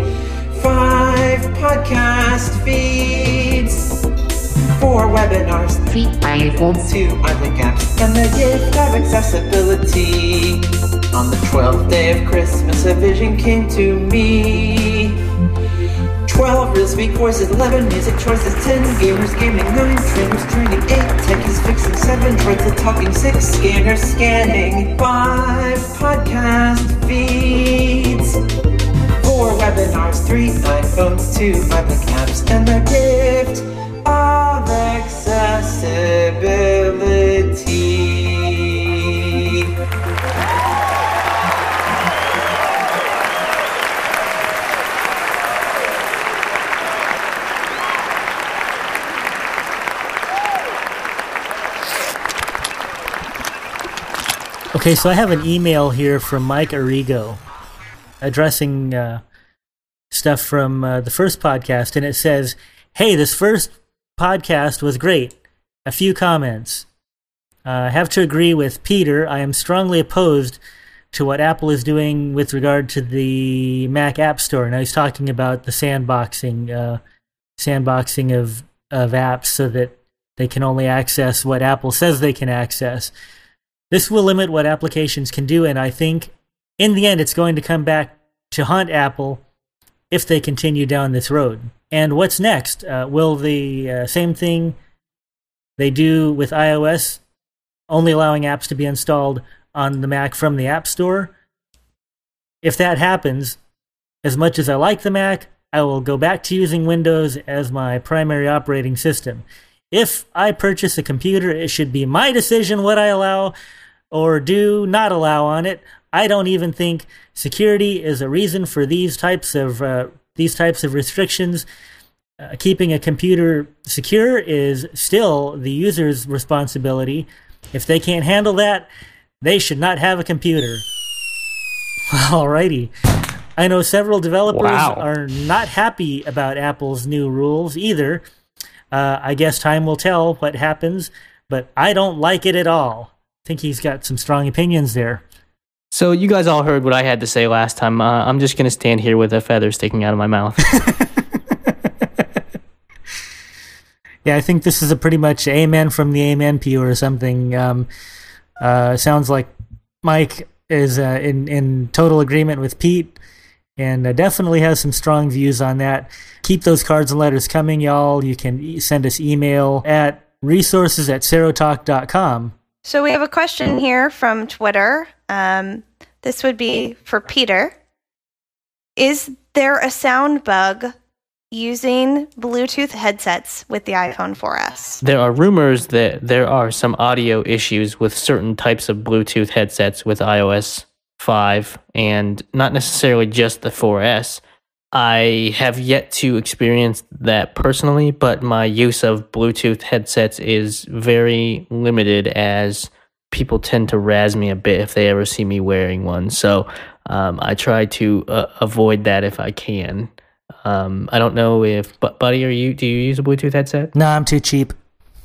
5 podcast feeds, 4 webinars, 3 iPhones, 2 iBlink apps, and the gift of accessibility. On the 12th day of Christmas, a vision came to me, 12 real speak voices, 11 music choices, 10 gamers gaming, 9 trainers training, 8 techies fixing, 7 droids are talking, 6 scanners scanning, 5 podcast feeds, 4 webinars, 3 iPhones, 2 iBlink apps, and the gift of accessibility. Okay, so I have an email here from Mike Arrigo addressing stuff from the first podcast, and it says, "Hey, this first podcast was great. A few comments. I have to agree with Peter. I am strongly opposed to what Apple is doing with regard to the Mac App Store." Now he's talking about the sandboxing of apps so that they can only access what Apple says they can access. This will limit what applications can do, and I think in the end it's going to come back to haunt Apple if they continue down this road. And what's next? Will the same thing they do with iOS, only allowing apps to be installed on the Mac from the App Store? If that happens, as much as I like the Mac, I will go back to using Windows as my primary operating system. If I purchase a computer, it should be my decision what I allow or do not allow on it. I don't even think security is a reason for these types of restrictions. Keeping a computer secure is still the user's responsibility. If they can't handle that, they should not have a computer. Alrighty. I know several developers are not happy about Apple's new rules either. I guess time will tell what happens, but I don't like it at all. I think he's got some strong opinions there. So you guys all heard what I had to say last time. I'm just going to stand here with a feather sticking out of my mouth. Yeah, I think this is a pretty much amen from the amen pew or something. Sounds like Mike is in total agreement with Pete and definitely has some strong views on that. Keep those cards and letters coming, y'all. You can send us email at resources@serotalk.com. So we have a question here from Twitter. This would be for Peter. Is there a sound bug using Bluetooth headsets with the iPhone 4S? There are rumors that there are some audio issues with certain types of Bluetooth headsets with iOS 5, and not necessarily just the 4S. I have yet to experience that personally, but my use of Bluetooth headsets is very limited, as people tend to razz me a bit if they ever see me wearing one. So I try to avoid that if I can. I don't know if, Buddy, do you use a Bluetooth headset? No, I'm too cheap.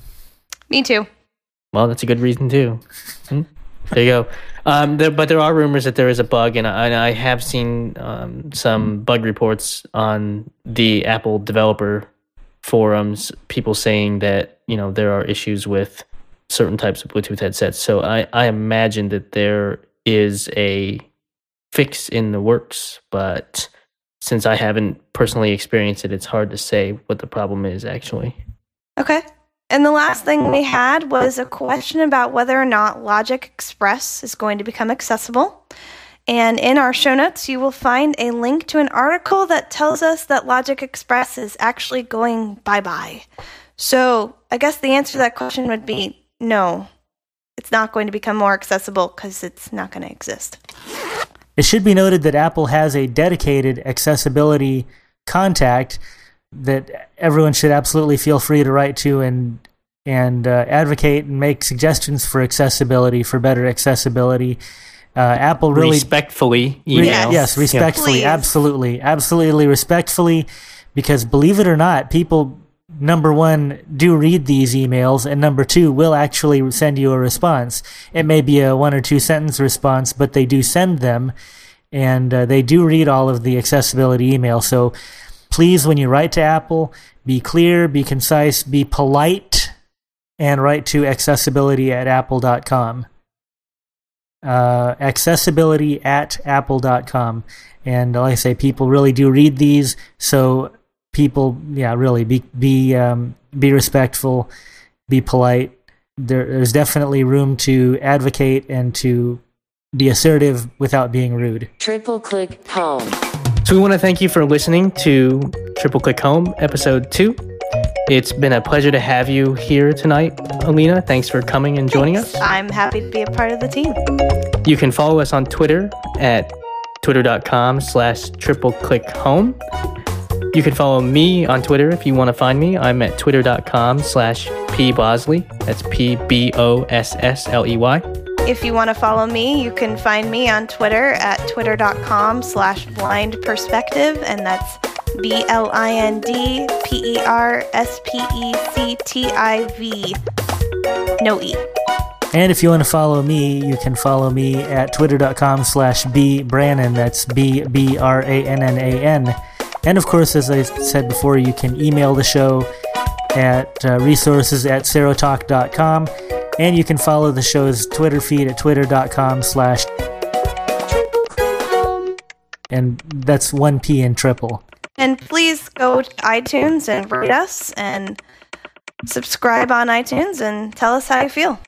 Me too. Well, that's a good reason too. There you go. But there are rumors that there is a bug, and I have seen some bug reports on the Apple developer forums, people saying that, there are issues with certain types of Bluetooth headsets. So I imagine that there is a fix in the works, but since I haven't personally experienced it, it's hard to say what the problem is actually. Okay. And the last thing we had was a question about whether or not Logic Express is going to become accessible. And in our show notes, you will find a link to an article that tells us that Logic Express is actually going bye-bye. So I guess the answer to that question would be no. It's not going to become more accessible because it's not going to exist. It should be noted that Apple has a dedicated accessibility contact that everyone should absolutely feel free to write to and advocate and make suggestions for accessibility, for better accessibility. Apple really respectfully email. Yes, respectfully, absolutely respectfully, because believe it or not, people, number one, do read these emails, and number two, will actually send you a response. It may be a 1 or 2 sentence response, but they do send them, and they do read all of the accessibility emails. So please, when you write to Apple, be clear, be concise, be polite, and write to accessibility@apple.com. Accessibility@apple.com. And like I say, people really do read these, so people, really be respectful, be polite. There's definitely room to advocate and to be assertive without being rude. Triple Click Home. So we want to thank you for listening to Triple Click Home, Episode 2. It's been a pleasure to have you here tonight, Alina. Thanks for coming and joining us. I'm happy to be a part of the team. You can follow us on Twitter at twitter.com/tripleclickhome. You can follow me on Twitter if you want to find me. I'm at twitter.com/pbosley. That's PBOSSLEY. If you want to follow me, you can find me on Twitter at twitter.com/blindperspective, and that's BLINDPERSPECTIV. No E. And if you want to follow me, you can follow me at twitter.com/bbrannan. That's BBRANNAN. And of course, as I said before, you can email the show at resources@serotalk.com. And you can follow the show's Twitter feed at twitter.com/ and that's 1P and triple. And please go to iTunes and rate us and subscribe on iTunes and tell us how you feel.